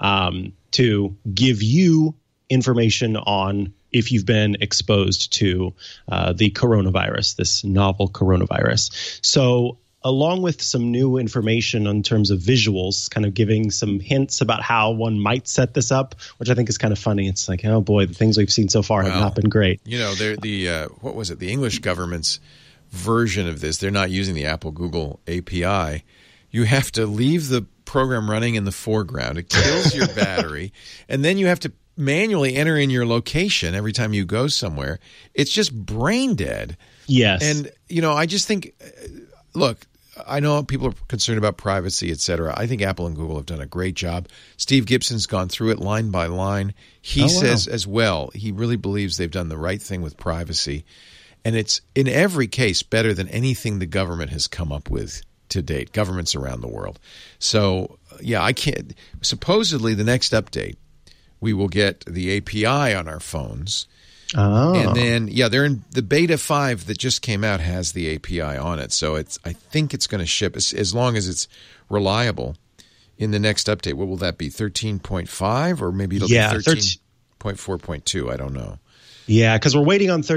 to give you information on if you've been exposed to the coronavirus, this novel coronavirus. So along with some new information in terms of visuals, kind of giving some hints about how one might set this up, which I think is kind of funny. It's like, oh boy, the things we've seen so far have not been great. What was it? The English government's version of this, they're not using the Apple-Google API. You have to leave the program running in the foreground. It kills your battery. And then you have to manually enter in your location every time you go somewhere. It's just brain dead. Yes. And, I just think, look, I know people are concerned about privacy, et cetera. I think Apple and Google have done a great job. Steve Gibson's gone through it line by line. He says as well, he really believes they've done the right thing with privacy. And it's, in every case, better than anything the government has come up with to date, governments around the world. So, I can't – supposedly the next update, we will get the API on our phones. Oh. And then, they're in the beta 5 that just came out has the API on it. So I think it's going to ship as long as it's reliable in the next update. What will that be? 13.5 or maybe it'll be 13.4.2. I don't know. Yeah, because we're waiting on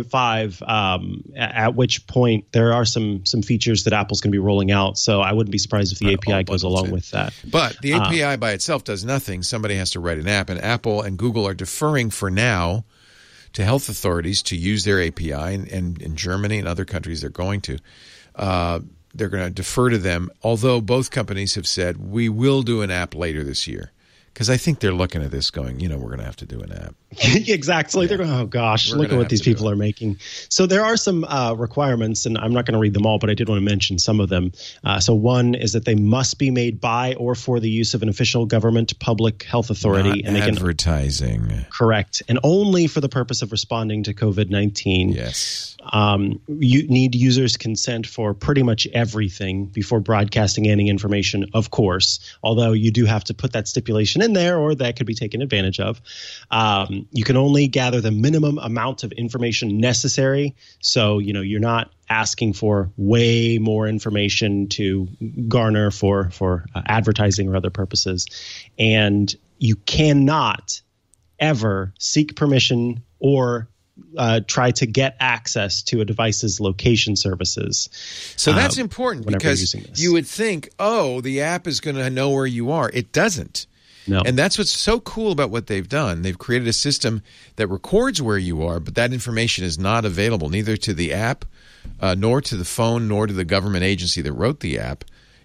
13.5, at which point there are some features that Apple's going to be rolling out. So I wouldn't be surprised if the API goes along with that. But the API by itself does nothing. Somebody has to write an app, and Apple and Google are deferring for now to health authorities to use their API, and in Germany and other countries they're going to. They're going to defer to them, although both companies have said, we will do an app later this year. Because I think they're looking at this going, we're going to have to do an app. Exactly. Yeah. They're going, oh, gosh, look at what these people are making. So there are some requirements, and I'm not going to read them all, but I did want to mention some of them. So one is that they must be made by or for the use of an official government public health authority. Not advertising. Correct. And only for the purpose of responding to COVID-19. Yes. You need users' consent for pretty much everything before broadcasting any information, of course, although you do have to put that stipulation in there or that could be taken advantage of. You can only gather the minimum amount of information necessary. So, you're not asking for way more information to garner for advertising or other purposes. And you cannot ever seek permission or try to get access to a device's location services. So that's important because you would think, the app is going to know where you are. It doesn't. No. And that's what's so cool about what they've done. They've created a system that records where you are, but that information is not available neither to the app, nor to the phone, nor to the government agency that wrote the app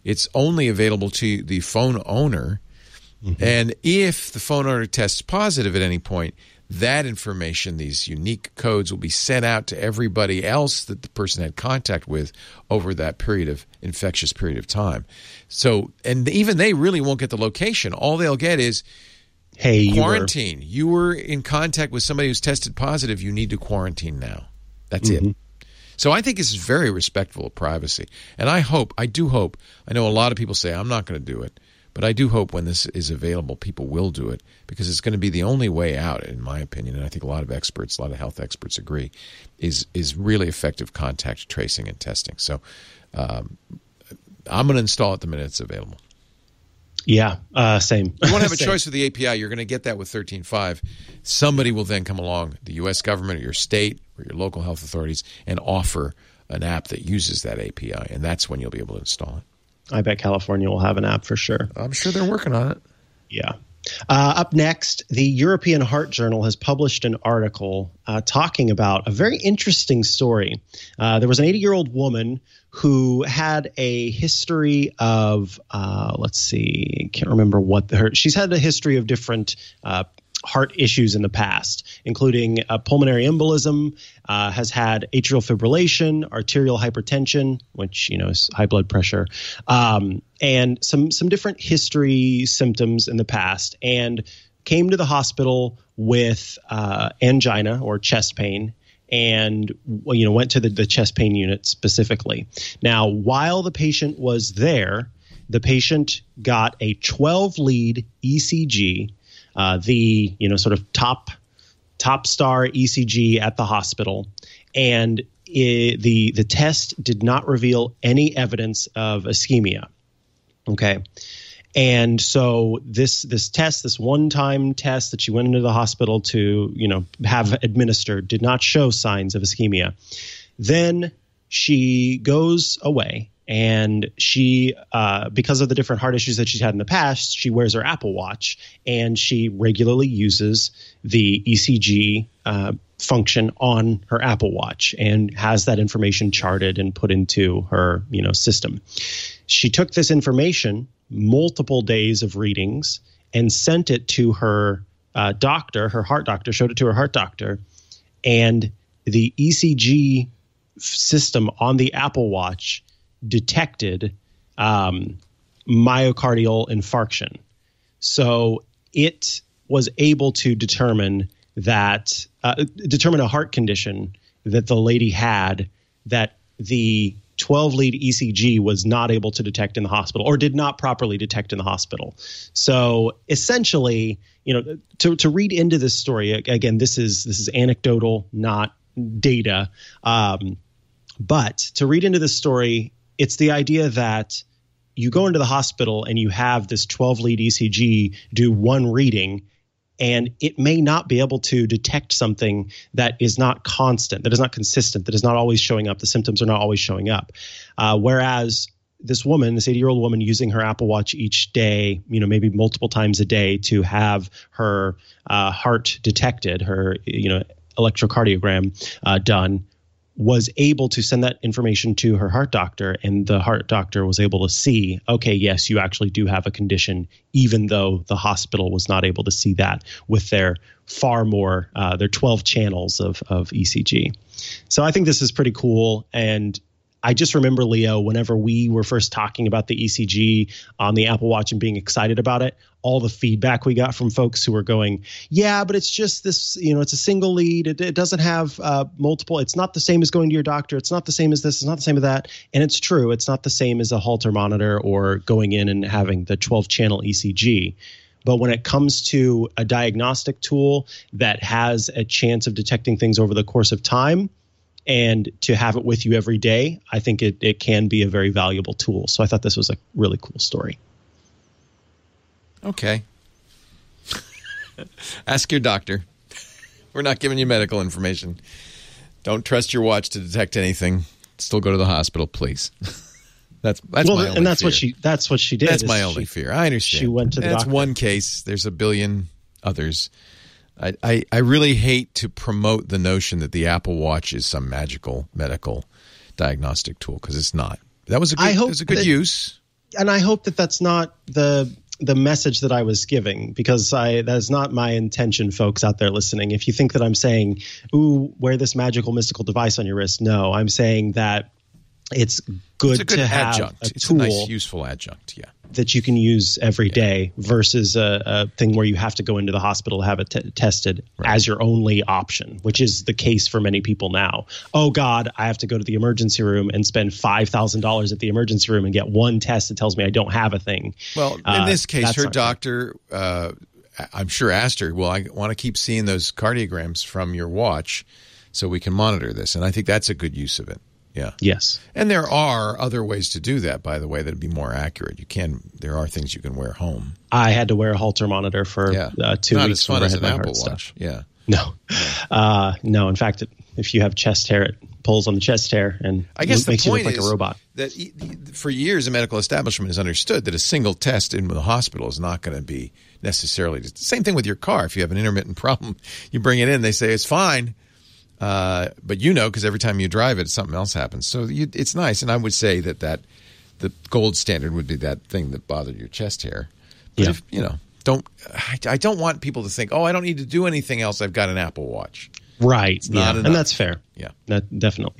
It's only available to the phone owner. Mm-hmm. And if the phone owner tests positive at any point, that information, these unique codes, will be sent out to everybody else that the person had contact with over that infectious period of time. So, and even they really won't get the location. All they'll get is, hey, quarantine. You were in contact with somebody who's tested positive. You need to quarantine now. That's it. So I think this is very respectful of privacy. And I do hope, I know a lot of people say, I'm not going to do it. But I do hope when this is available, people will do it, because it's going to be the only way out, in my opinion, and I think a lot of health experts agree, is really effective contact tracing and testing. So I'm going to install it the minute it's available. Yeah, same. You won't have a choice with the API. You're going to get that with 13.5. Somebody will then come along, the U.S. government or your state or your local health authorities, and offer an app that uses that API, and that's when you'll be able to install it. I bet California will have an app for sure. I'm sure they're working on it. Yeah. Up next, the European Heart Journal has published an article talking about a very interesting story. There was an 80-year-old woman who had a history of, can't remember she's had a history of different heart issues in the past, including pulmonary embolism, has had atrial fibrillation, arterial hypertension, which, is high blood pressure, and some different history symptoms in the past, and came to the hospital with angina or chest pain, and went to the chest pain unit specifically. Now, while the patient was there, the patient got a 12-lead ECG, the sort of top star ECG at the hospital, and the test did not reveal any evidence of ischemia. Okay, and so this one-time test that she went into the hospital to have administered did not show signs of ischemia. Then she goes away. And she, because of the different heart issues that she's had in the past, she wears her Apple Watch, and she regularly uses the ECG function on her Apple Watch and has that information charted and put into her system. She took this information, multiple days of readings, and sent it to her doctor, her heart doctor, showed it to her heart doctor, and the ECG system on the Apple Watch detected myocardial infarction. So it was able to determine a heart condition that the lady had that the 12-lead ECG was not able to detect in the hospital, or did not properly detect in the hospital. So essentially, to read into this story, again, this is anecdotal, not data. But to read into this story, it's the idea that you go into the hospital and you have this 12-lead ECG do one reading, and it may not be able to detect something that is not constant, that is not consistent, that is not always showing up. The symptoms are not always showing up. Whereas this 80-year-old woman using her Apple Watch each day, maybe multiple times a day to have her heart detected, her electrocardiogram done, was able to send that information to her heart doctor, and the heart doctor was able to see, okay, yes, you actually do have a condition, even though the hospital was not able to see that with their their 12 channels of ECG. So I think this is pretty cool. And I just remember, Leo, whenever we were first talking about the ECG on the Apple Watch and being excited about it, all the feedback we got from folks who were going, yeah, but it's just this, it's a single lead. It doesn't have multiple. It's not the same as going to your doctor. It's not the same as this. It's not the same as that. And it's true. It's not the same as a Holter monitor or going in and having the 12-channel ECG. But when it comes to a diagnostic tool that has a chance of detecting things over the course of time, and to have it with you every day, I think it can be a very valuable tool. So I thought this was a really cool story. Okay. Ask your doctor. We're not giving you medical information. Don't trust your watch to detect anything. Still go to the hospital, please. That's my only and that's fear. That's what she did. That's my only fear. I understand. She went to the doctor. That's one case. There's a billion others. I really hate to promote the notion that the Apple Watch is some magical medical diagnostic tool, because it's not. That was a good use. and I hope that that's not the message that I was giving, because that is not my intention, folks out there listening. If you think that I'm saying, ooh, wear this magical mystical device on your wrist, no, I'm saying that it's good to have adjunct. a tool, a nice, useful adjunct, yeah, that you can use every day versus a thing where you have to go into the hospital to have it tested as your only option, which is the case for many people now. Oh, God, I have to go to the emergency room and spend $5,000 at the emergency room and get one test that tells me I don't have a thing. Well, in this case, her doctor, I'm sure, asked her, well, I want to keep seeing those cardiograms from your watch so we can monitor this. And I think that's a good use of it. Yeah. Yes. And there are other ways to do that, by the way, that'd be more accurate. There are things you can wear home. I had to wear a Holter monitor for 2 weeks. Not as fun as an Apple Watch. Yeah. No. No. In fact, if you have chest hair, it pulls on the chest hair and makes you look like a robot. That for years, the medical establishment has understood that a single test in the hospital is not going to be necessarily. Same thing with your car. If you have an intermittent problem, you bring it in, they say it's fine. But because every time you drive it, something else happens. So it's nice. And I would say that the gold standard would be that thing that bothered your chest hair. But if, I don't want people to think, oh, I don't need to do anything else. I've got an Apple Watch. Right. And that's fair. Yeah. Definitely.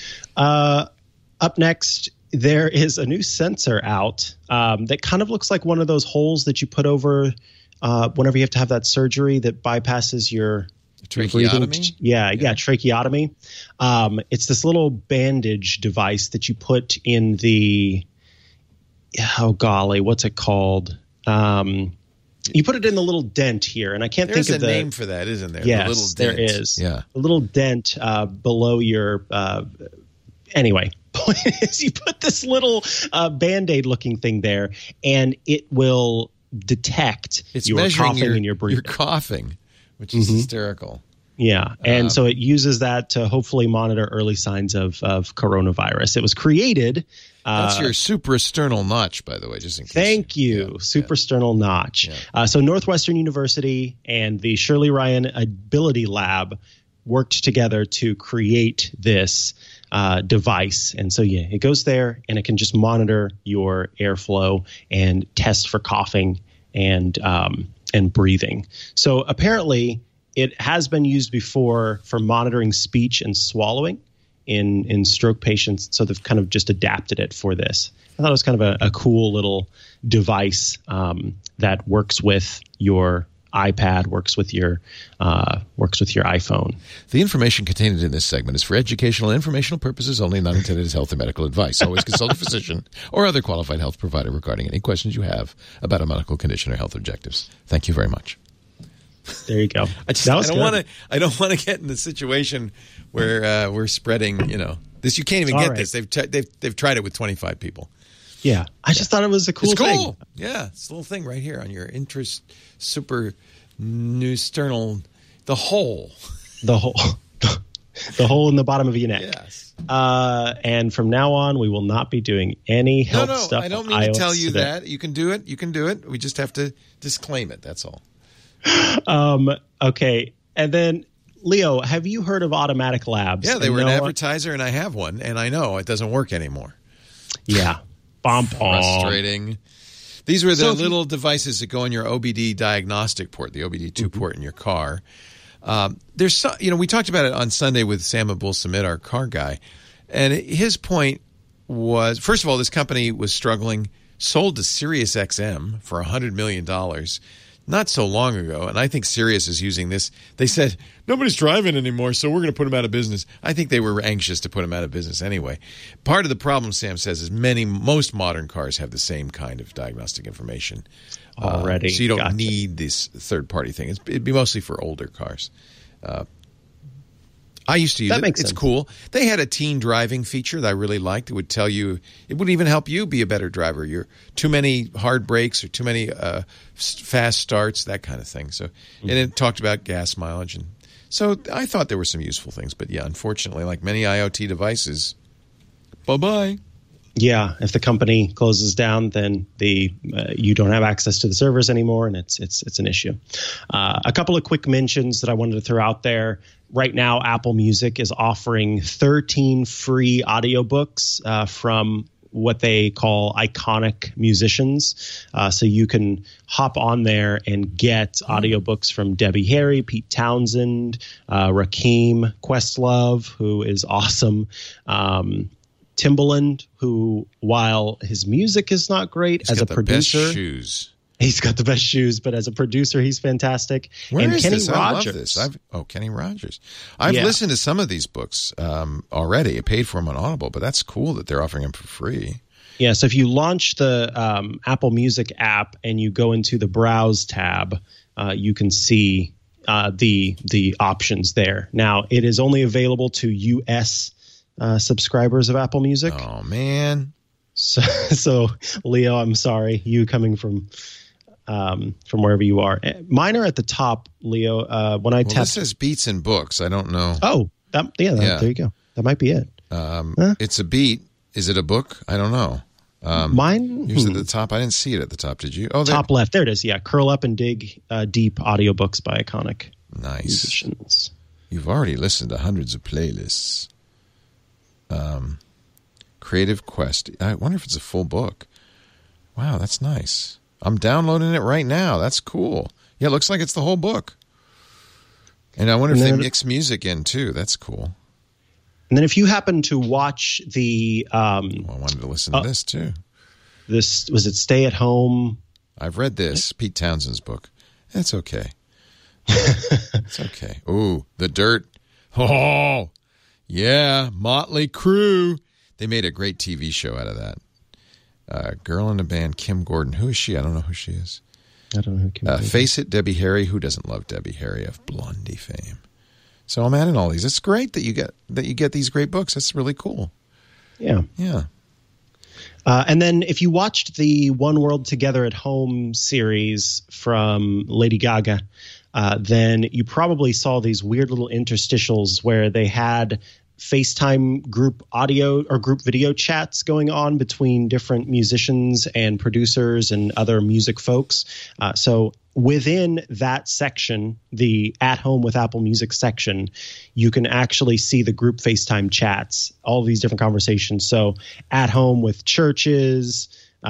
Up next, there is a new sensor out that kind of looks like one of those holes that you put over whenever you have to have that surgery that bypasses your tracheotomy? Tracheotomy. It's this little bandage device that you put in the what's it called? You put it in the little dent here, and I can't think of the name for that, isn't there? Yes, the little dent. There is. Yeah, a little dent below your. Anyway, point is, you put this little Band-Aid looking thing there, and it will detect your coughing and your breathing. Your coughing, which is hysterical. Yeah, and so it uses that to hopefully monitor early signs of coronavirus. It was created. That's your suprasternal notch, by the way, just in case. Thank you, suprasternal notch. Yeah. So Northwestern University and the Shirley Ryan Ability Lab worked together to create this device. And so, it goes there, and it can just monitor your airflow and test for coughing and breathing. So apparently, it has been used before for monitoring speech and swallowing in stroke patients. So they've kind of just adapted it for this. I thought it was kind of a cool little device that works with your iPad, works with your iPhone. The information contained in this segment is for educational and informational purposes only, not intended as health or medical advice. Always consult a physician or other qualified health provider regarding any questions you have about a medical condition or health objectives. Thank you very much. There you go. I don't want to get in the situation where we're spreading. This. You can't even get this. They've tried it with 25 people. Yeah, I just thought it was a cool thing. Yeah, it's a little thing right here on your suprasternal, the hole in the bottom of your neck. Yes. And from now on, we will not be doing any health stuff. I don't mean to tell you that. You can do it. You can do it. We just have to disclaim it. That's all. Okay. And then, Leo, have you heard of Automatic Labs? Yeah, they were an advertiser, and I have one, and I know it doesn't work anymore. Yeah. Frustrating. These were the little devices that go on your OBD diagnostic port, the OBD2 port in your car. There's we talked about it on Sunday with Sam Abul-Samid, our car guy, and his point was, first of all, this company was struggling, sold to SiriusXM for $100 million. Not so long ago, and I think Sirius is using this. They said, nobody's driving anymore, so we're going to put them out of business. I think they were anxious to put them out of business anyway. Part of the problem, Sam says, is most modern cars have the same kind of diagnostic information already. So you don't need this third-party thing. It'd be mostly for older cars. I used to use it. It's cool. They had a teen driving feature that I really liked. It would tell you, it would even help you be a better driver. You're too many hard brakes or too many fast starts, that kind of thing. So, and it talked about gas mileage, and so I thought there were some useful things. But yeah, unfortunately, like many IoT devices, bye-bye. Yeah, if the company closes down, then you don't have access to the servers anymore, and it's an issue. A couple of quick mentions that I wanted to throw out there. Right now, Apple Music is offering 13 free audiobooks from what they call iconic musicians. So you can hop on there and get audiobooks from Debbie Harry, Pete Townsend, Rakim Questlove, who is awesome. Timbaland, who, while his music is not great, as a producer, best shoes. He's got the best shoes, but as a producer, he's fantastic. Where and is Kenny this? Rogers. I love this. Kenny Rogers. I've listened to some of these books already. I paid for them on Audible, but that's cool that they're offering them for free. Yeah, so if you launch the Apple Music app and you go into the Browse tab, you can see the options there. Now, it is only available to U.S. Subscribers of Apple Music. Oh, man. So Leo, I'm sorry, you coming from wherever you are. Mine are at the top, Leo. When I tap, this says Beats and Books. I don't know. Oh, there you go. That might be it. It's a beat. Is it a book? I don't know. Mine? Here's at the top. I didn't see it at the top. Did you? Oh, top left. There it is. Yeah. Curl Up and Dig Deep audiobooks by iconic musicians. You've already listened to hundreds of playlists. Creative Quest. I wonder if it's a full book. Wow, that's nice. I'm downloading it right now. That's cool. Yeah, it looks like it's the whole book. And I wonder if they mix music in too. That's cool. And then if you happen to watch the I wanted to listen to this too. This was it Stay at Home? I've read this, Pete Townsend's book. It's okay. It's okay. Ooh, The Dirt. Oh, yeah, Motley Crue. They made a great TV show out of that. Girl in the band, Kim Gordon. Who is she? I don't know who she is. I don't know who Kim Gordon is. Face It, Debbie Harry. Who doesn't love Debbie Harry of Blondie fame? So I'm adding all these. It's great that you get these great books. That's really cool. Yeah. Yeah. And then if you watched the One World Together at Home series from Lady Gaga, then you probably saw these weird little interstitials where they had FaceTime group audio or group video chats going on between different musicians and producers and other music folks. So within that section, the At Home with Apple Music section, you can actually see the group FaceTime chats, all these different conversations. So At Home with Churches,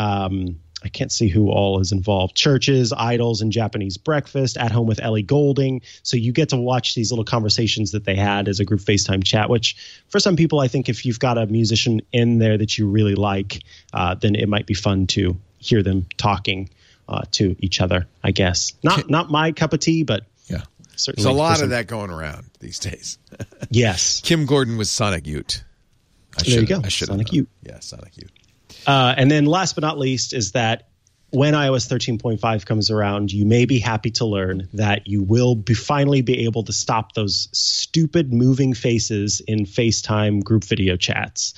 I can't see who all is involved. Churches, Idols, and Japanese Breakfast, At Home with Ellie Goulding. So you get to watch these little conversations that they had as a group FaceTime chat, which for some people, I think if you've got a musician in there that you really like, then it might be fun to hear them talking to each other, I guess. Not my cup of tea, but yeah, certainly. There's a lot of that going around these days. Yes. Kim Gordon was Sonic Youth. There you go. Sonic Youth. Yeah, Sonic Youth. And then last but not least is that when iOS 13.5 comes around, you may be happy to learn that you will finally be able to stop those stupid moving faces in FaceTime group video chats.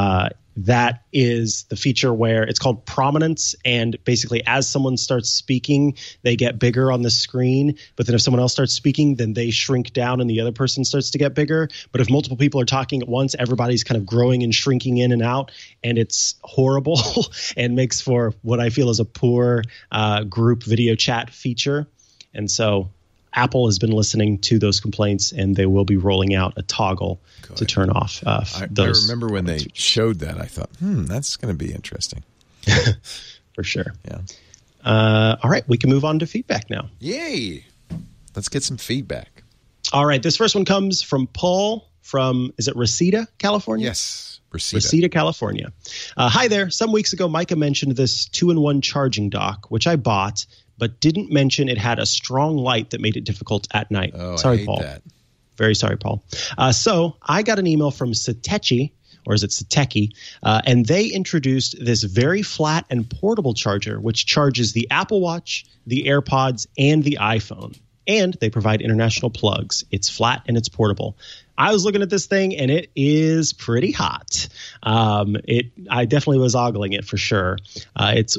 That is the feature where it's called prominence. And basically, as someone starts speaking, they get bigger on the screen. But then if someone else starts speaking, then they shrink down and the other person starts to get bigger. But if multiple people are talking at once, everybody's kind of growing and shrinking in and out. And it's horrible and makes for what I feel is a poor group video chat feature. And so Apple has been listening to those complaints, and they will be rolling out a toggle to turn off those. I remember when they showed that, I thought, that's going to be interesting. For sure. Yeah. All right, we can move on to feedback now. Yay! Let's get some feedback. All right, this first one comes from Paul from, is it Reseda, California? Yes, Reseda, California. Hi there. Some weeks ago, Micah mentioned this 2-in-1 charging dock, which I bought, but didn't mention it had a strong light that made it difficult at night. Oh, sorry, I hate Paul. That. Very sorry, Paul. So I got an email from Satechi, or is it Sateki, and they introduced this very flat and portable charger, which charges the Apple Watch, the AirPods, and the iPhone. And they provide international plugs. It's flat and it's portable. I was looking at this thing, and it is pretty hot. I definitely was ogling it for sure. It's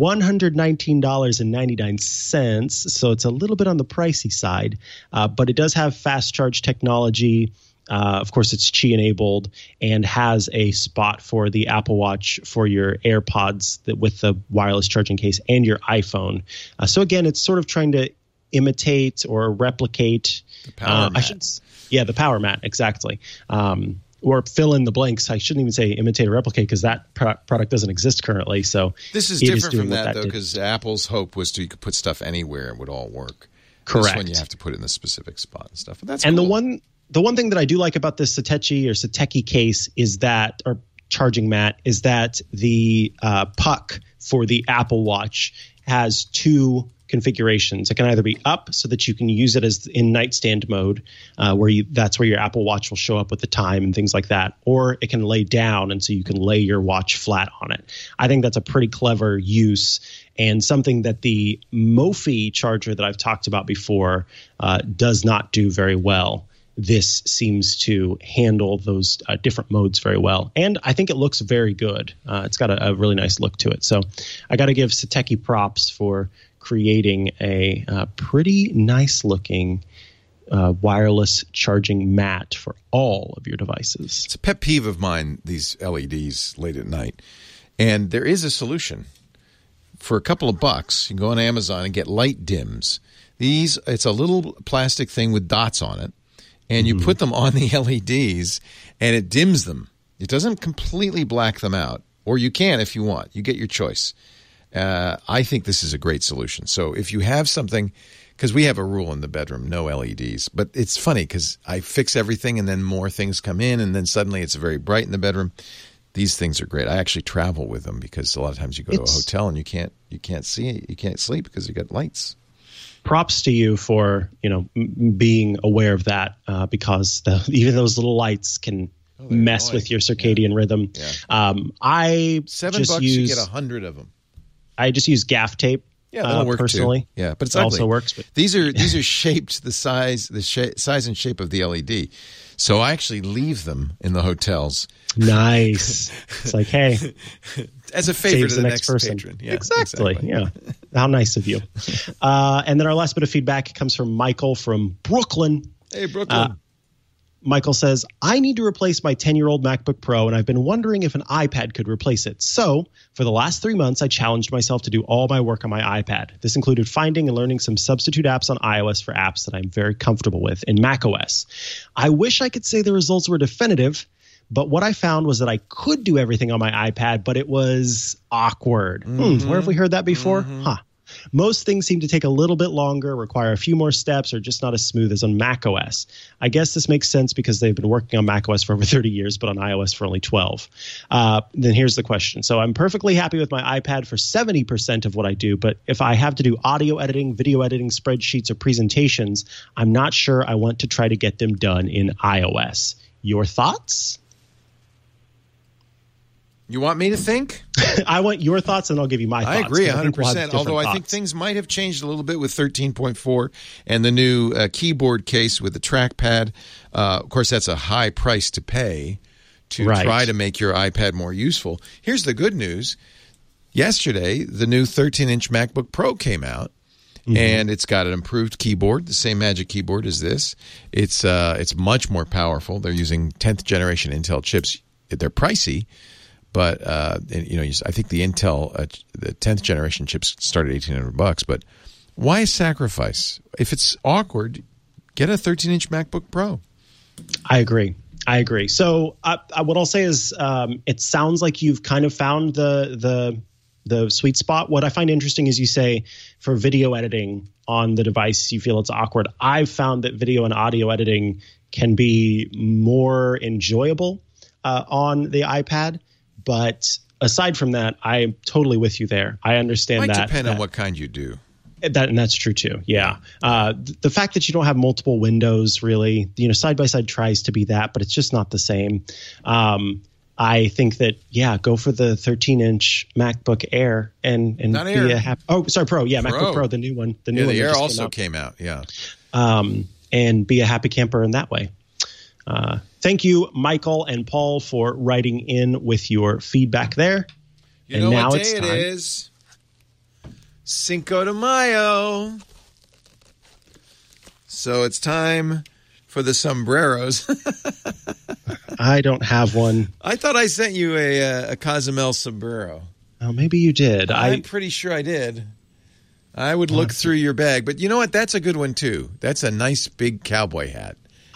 $119.99, so it's a little bit on the pricey side, but it does have fast charge technology. Of course, it's Qi enabled and has a spot for the Apple Watch, for your AirPods with the wireless charging case, and your iPhone. So again, it's sort of trying to imitate or replicate the Power Mat. the Power Mat, exactly. or fill in the blanks. I shouldn't even say imitate or replicate because that product doesn't exist currently. So this is different from that though, because Apple's hope was you could put stuff anywhere and it would all work. Correct. This one you have to put it in the specific spot and stuff. But that's and cool. the one thing that I do like about this Satechi case is that, or charging mat, is that the puck for the Apple Watch has two configurations. It can either be up so that you can use it as in nightstand mode, that's where your Apple Watch will show up with the time and things like that, or it can lay down and so you can lay your watch flat on it. I think that's a pretty clever use and something that the Mophie charger that I've talked about before does not do very well. This seems to handle those different modes very well. And I think it looks very good. It's got a really nice look to it. So I got to give Satechi props for creating a pretty nice looking wireless charging mat for all of your devices. It's a pet peeve of mine, these LEDs late at night. And there is a solution. For a couple of bucks, you can go on Amazon and get light dims. It's a little plastic thing with dots on it. And you put them on the LEDs, and it dims them. It doesn't completely black them out. Or you can if you want. You get your choice. I think this is a great solution. So if you have something, because we have a rule in the bedroom, no LEDs. But it's funny because I fix everything, and then more things come in, and then suddenly it's very bright in the bedroom. These things are great. I actually travel with them because a lot of times you go to a hotel and you can't see, you can't sleep because you got lights. Props to you for being aware of that because even those little lights can mess with your circadian rhythm. Yeah. I $7 you get 100 of them. I just use gaff tape. Yeah, that'll work personally. Too. Yeah, but it's it ugly. Also works. But these are shaped the size and shape of the LED. So I actually leave them in the hotels. Nice. It's like, hey, as a favor to the next person. Patron. Yeah, exactly. Yeah. How nice of you. And then our last bit of feedback comes from Michael from Brooklyn. Hey, Brooklyn. Michael says, I need to replace my 10-year-old MacBook Pro, and I've been wondering if an iPad could replace it. So for the last 3 months, I challenged myself to do all my work on my iPad. This included finding and learning some substitute apps on iOS for apps that I'm very comfortable with in macOS. I wish I could say the results were definitive, but what I found was that I could do everything on my iPad, but it was awkward. Where have we heard that before? Most things seem to take a little bit longer, require a few more steps, or just not as smooth as on macOS. I guess this makes sense because they've been working on macOS for over 30 years, but on iOS for only 12. Then here's the question. So I'm perfectly happy with my iPad for 70% of what I do, but if I have to do audio editing, video editing, spreadsheets, or presentations, I'm not sure I want to try to get them done in iOS. Your thoughts? You want me to think? I want your thoughts, and I'll give you my thoughts. I agree 100%, although I think things might have changed a little bit with 13.4 and the new keyboard case with the trackpad. Of course, that's a high price to pay to try to make your iPad more useful. Here's the good news. Yesterday, the new 13-inch MacBook Pro came out, and it's got an improved keyboard, the same Magic Keyboard as this. It's much more powerful. They're using 10th generation Intel chips. They're pricey. But I think the Intel, the 10th generation chips start at $1,800. But why sacrifice? If it's awkward, get a 13-inch MacBook Pro. I agree. So what I'll say is, it sounds like you've kind of found the sweet spot. What I find interesting is you say for video editing on the device, you feel it's awkward. I've found that video and audio editing can be more enjoyable on the iPad. But aside from that, I'm totally with you there. I understand that. Might depend on what kind you do. And that's true too. Yeah. The fact that you don't have multiple windows really, side by side tries to be that, but it's just not the same. I think that, go for the 13-inch MacBook Air and not be Air. a happy. Oh, sorry, Pro. Yeah, Pro. MacBook Pro, the new one. The new one. The Air also came out. Yeah. And be a happy camper in that way. Thank you, Michael and Paul, for writing in with your feedback there. You know what day it is? Cinco de Mayo. So it's time for the sombreros. I don't have one. I thought I sent you a Cozumel sombrero. Oh, maybe you did. I'm pretty sure I did. I would look through your bag. But you know what? That's a good one, too. That's a nice big cowboy hat.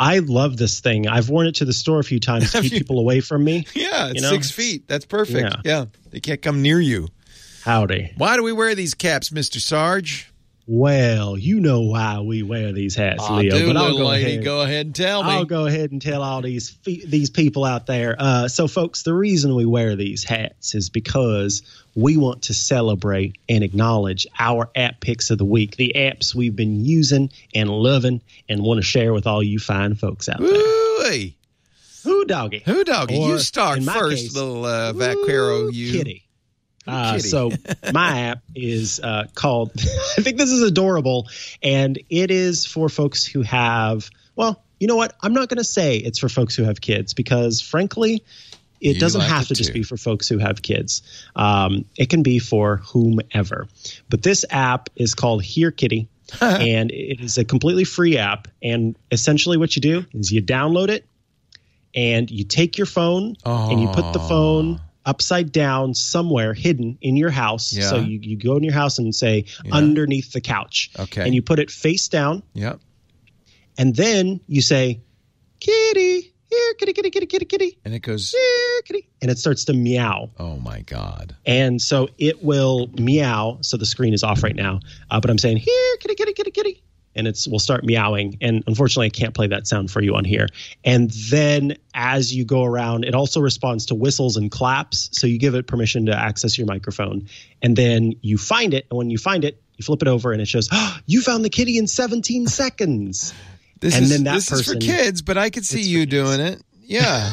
I love this thing. I've worn it to the store a few times to keep people away from me. Yeah, it's 6 feet. That's perfect. Yeah. They can't come near you. Howdy. Why do we wear these caps, Mr. Sarge? Well, you know why we wear these hats, Leo. But I'll go ahead and tell me. I'll go ahead and tell all these people out there. So, folks, the reason we wear these hats is because we want to celebrate and acknowledge our app picks of the week, the apps we've been using and loving and want to share with all you fine folks out there. Ooh-y. Who doggy? Who doggy? Or, you start first, case, little vaquero. You kitty. So my app is called, I think this is adorable, and it is for folks who have, well, you know what? I'm not going to say it's for folks who have kids because, frankly, it doesn't have to just be for folks who have kids. It can be for whomever. But this app is called Here Kitty, and it is a completely free app. And essentially what you do is you download it, and you take your phone, and you put the phone upside down somewhere hidden in your house. Yeah. So you go in your house and say underneath the couch. Okay. And you put it face down. Yep. And then you say, kitty, here, kitty, kitty, kitty, kitty, kitty. And it goes, here, kitty. And it starts to meow. oh, my God. And so it will meow. So the screen is off right now. But I'm saying, here, kitty, kitty, kitty, kitty. And will start meowing. And unfortunately, I can't play that sound for you on here. And then as you go around, it also responds to whistles and claps. So you give it permission to access your microphone. And then you find it. And when you find it, you flip it over and it shows, oh, you found the kitty in 17 seconds. This is for kids, but I could see you doing it. Yeah.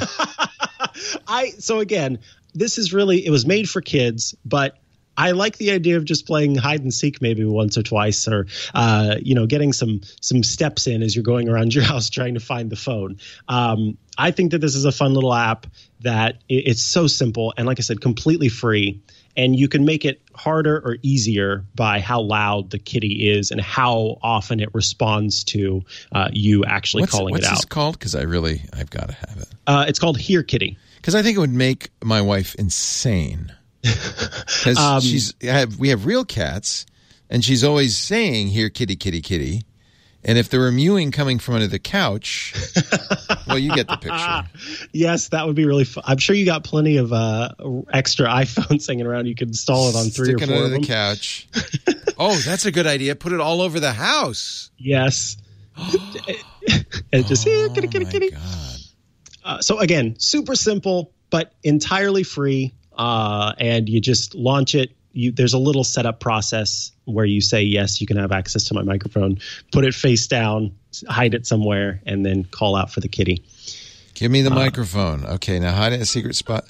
So again, this is really, it was made for kids, but I like the idea of just playing hide and seek maybe once or twice, or getting some steps in as you're going around your house trying to find the phone. I think that this is a fun little app that it's so simple and, like I said, completely free. And you can make it harder or easier by how loud the kitty is and how often it responds to you actually calling it out. What's this called? Because I've got to have it. It's called Here Kitty. Because I think it would make my wife insane. Because we have real cats, and she's always saying, here, kitty, kitty, kitty. And if there were mewing coming from under the couch, well, you get the picture. Yes, that would be really fun. I'm sure you got plenty of extra iPhones hanging around. You could install it on 3 or 4 Stick it under of them. the couch. Oh, that's a good idea. Put it all over the house. Yes. And just here, kitty, kitty, kitty. God. So again, super simple, but entirely free. And you just launch it. There's a little setup process where you say, yes, you can have access to my microphone, put it face down, hide it somewhere, and then call out for the kitty. Give me the microphone. Okay, now hide it in a secret spot.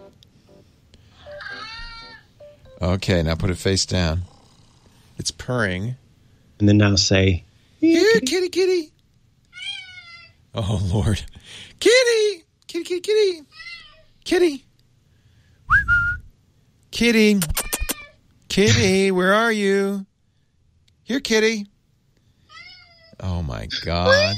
Okay, now put it face down. It's purring. And then now say, here, kitty, kitty. Oh, Lord. Kitty! Kitty, kitty, kitty. Kitty. Kitty. Kitty, where are you? Here, kitty. Oh, my God.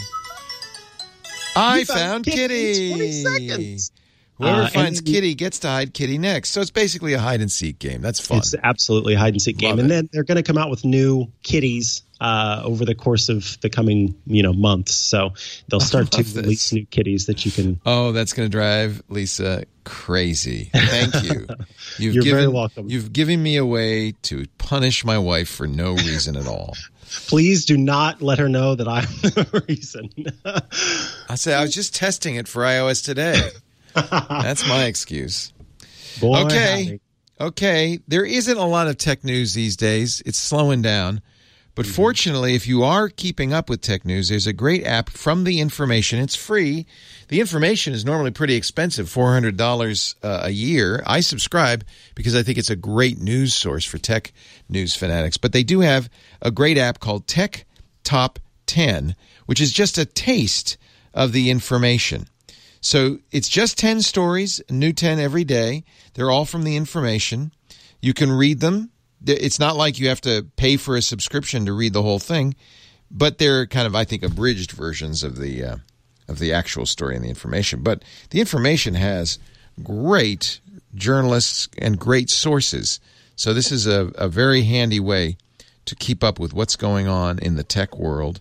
I found Kitty. 20 seconds. Whoever finds Kitty gets to hide Kitty next. So it's basically a hide and seek game. That's fun. It's absolutely a hide and seek game. And then they're going to come out with new kitties over the course of the coming months. So they'll start to release new kitties that you can. Oh, that's going to drive Lisa crazy. Thank you. You're very welcome. You've given me a way to punish my wife for no reason at all. Please do not let her know that I'm the reason. I was just testing it for iOS today. That's my excuse. Boy, Okay. There isn't a lot of tech news these days. It's slowing down. But fortunately, if you are keeping up with tech news, there's a great app from The Information. It's free. The Information is normally pretty expensive, $400 a year. I subscribe because I think it's a great news source for tech news fanatics. But they do have a great app called Tech Top 10, which is just a taste of The Information. So it's just 10 stories, new 10 every day. They're all from The Information. You can read them. It's not like you have to pay for a subscription to read the whole thing, but they're kind of, I think, abridged versions of the actual story in The Information. But The Information has great journalists and great sources. So this is a very handy way to keep up with what's going on in the tech world.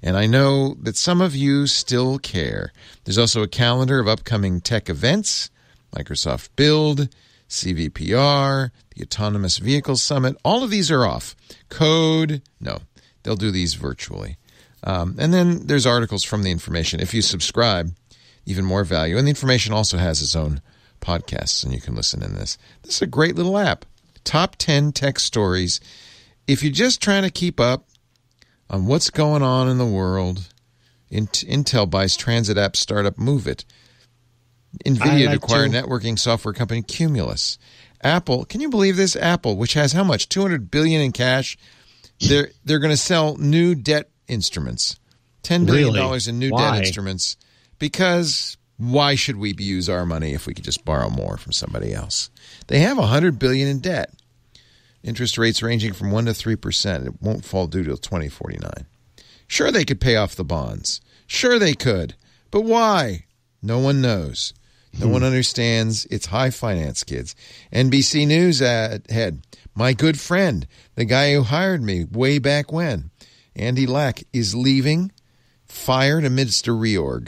And I know that some of you still care. There's also a calendar of upcoming tech events, Microsoft Build, CVPR, the Autonomous Vehicle Summit. All of these are off. Code, no, they'll do these virtually. And then there's articles from the information. If you subscribe, even more value. And the information also has its own podcasts, and you can listen in this. This is a great little app. Top 10 tech stories. If you're just trying to keep up on what's going on in the world, Intel buys transit app startup MoveIt. NVIDIA to acquire networking software company Cumulus. Apple, can you believe this? Apple, which has how much? $200 billion in cash. They're going to sell new debt instruments. $10 billion in new debt instruments. Because why should we use our money if we could just borrow more from somebody else? They have $100 billion in debt. Interest rates ranging from 1% to 3%. It won't fall due till 2049. Sure, they could pay off the bonds. Sure, they could. But why? No one knows. No one understands. It's high finance, kids. NBC News head. My good friend, the guy who hired me way back when, Andy Lack, is leaving, fired amidst a reorg.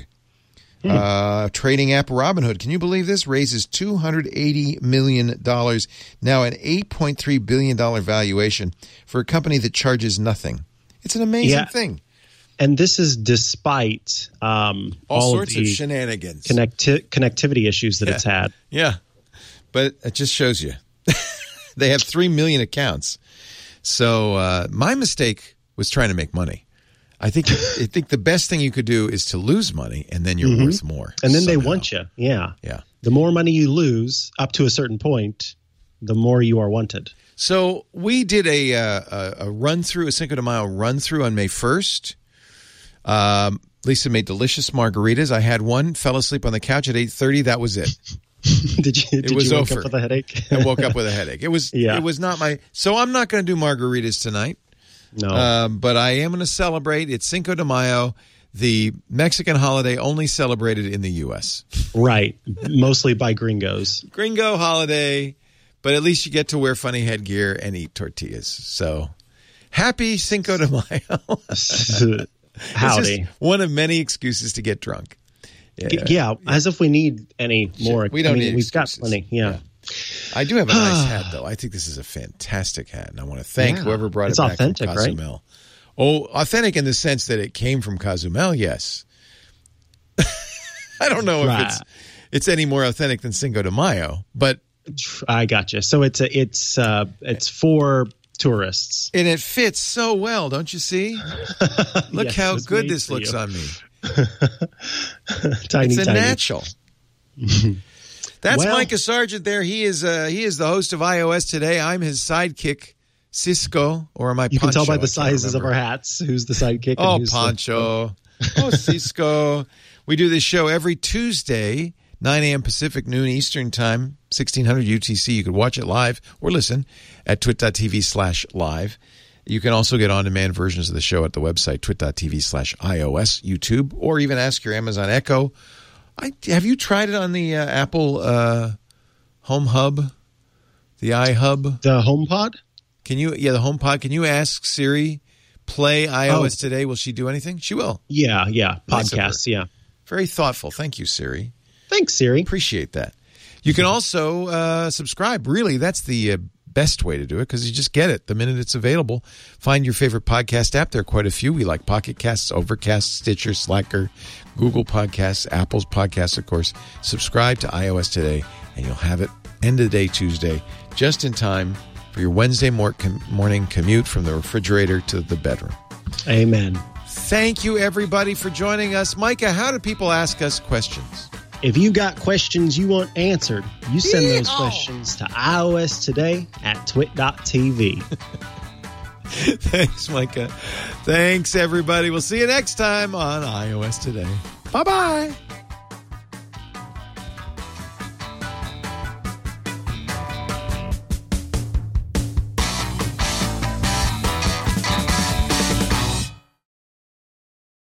Trading app Robinhood, can you believe this? Raises $280 million, now an $8.3 billion valuation for a company that charges nothing. It's an amazing thing. And this is despite all sorts of shenanigans, connectivity issues that it's had. Yeah, but it just shows you. They have 3 million accounts. So my mistake was trying to make money. I think the best thing you could do is to lose money, and then you're worth more. And then they want you. Yeah. The more money you lose up to a certain point, the more you are wanted. So we did a run-through, a Cinco de Mayo run-through on May 1st. Lisa made delicious margaritas. I had one, fell asleep on the couch at 8:30. That was it. Did you wake up with a headache? I woke up with a headache. It was not my. So I'm not going to do margaritas tonight. No. But I am going to celebrate. It's Cinco de Mayo, the Mexican holiday only celebrated in the U.S. Right. Mostly by gringos. Gringo holiday, but at least you get to wear funny headgear and eat tortillas. So happy Cinco de Mayo. Howdy. It's just one of many excuses to get drunk. Yeah, as if we need any more. We don't need We've excuses. got plenty, yeah. I do have a nice hat, though. I think this is a fantastic hat, and I want to thank whoever brought it back authentic, from Cozumel. Right? Oh, authentic in the sense that it came from Cozumel, yes. I don't know if it's any more authentic than Cinco de Mayo, but I gotcha. So it's for tourists, and it fits so well, don't you see? Look how good this looks on me. Tiny, it's a tiny. natural. That's Micah Sargent there. He is the host of iOS Today. I'm his sidekick, Cisco, or am I Poncho? You can tell by the sizes of our hats who's the sidekick. Oh, Poncho. Oh, Cisco. We do this show every Tuesday, 9 a.m. Pacific, noon Eastern Time, 1600 UTC. You could watch it live or listen at twit.tv/live. You can also get on-demand versions of the show at the website, twit.tv/iOS, YouTube, or even ask your Amazon Echo. Have you tried it on the Apple Home Hub, the iHub? The HomePod? The HomePod. Can you ask Siri, play iOS Today? Will she do anything? She will. Yeah. Podcasts, yeah. Very thoughtful. Thank you, Siri. Thanks, Siri. Appreciate that. You can also subscribe. Really, that's the best way to do it because you just get it the minute it's available. Find your favorite podcast app. There are quite a few. We like Pocket Casts, Overcast, Stitcher, Slacker, Google Podcasts, Apple's Podcasts, of course. Subscribe to iOS Today, and you'll have it end of the day Tuesday, just in time for your Wednesday morning commute from the refrigerator to the bedroom. Amen. Thank you, everybody, for joining us. Micah, how do people ask us questions? If you got questions you want answered, you send those questions to iOS Today at twit.tv. Thanks, Micah. Thanks, everybody. We'll see you next time on iOS Today. Bye-bye.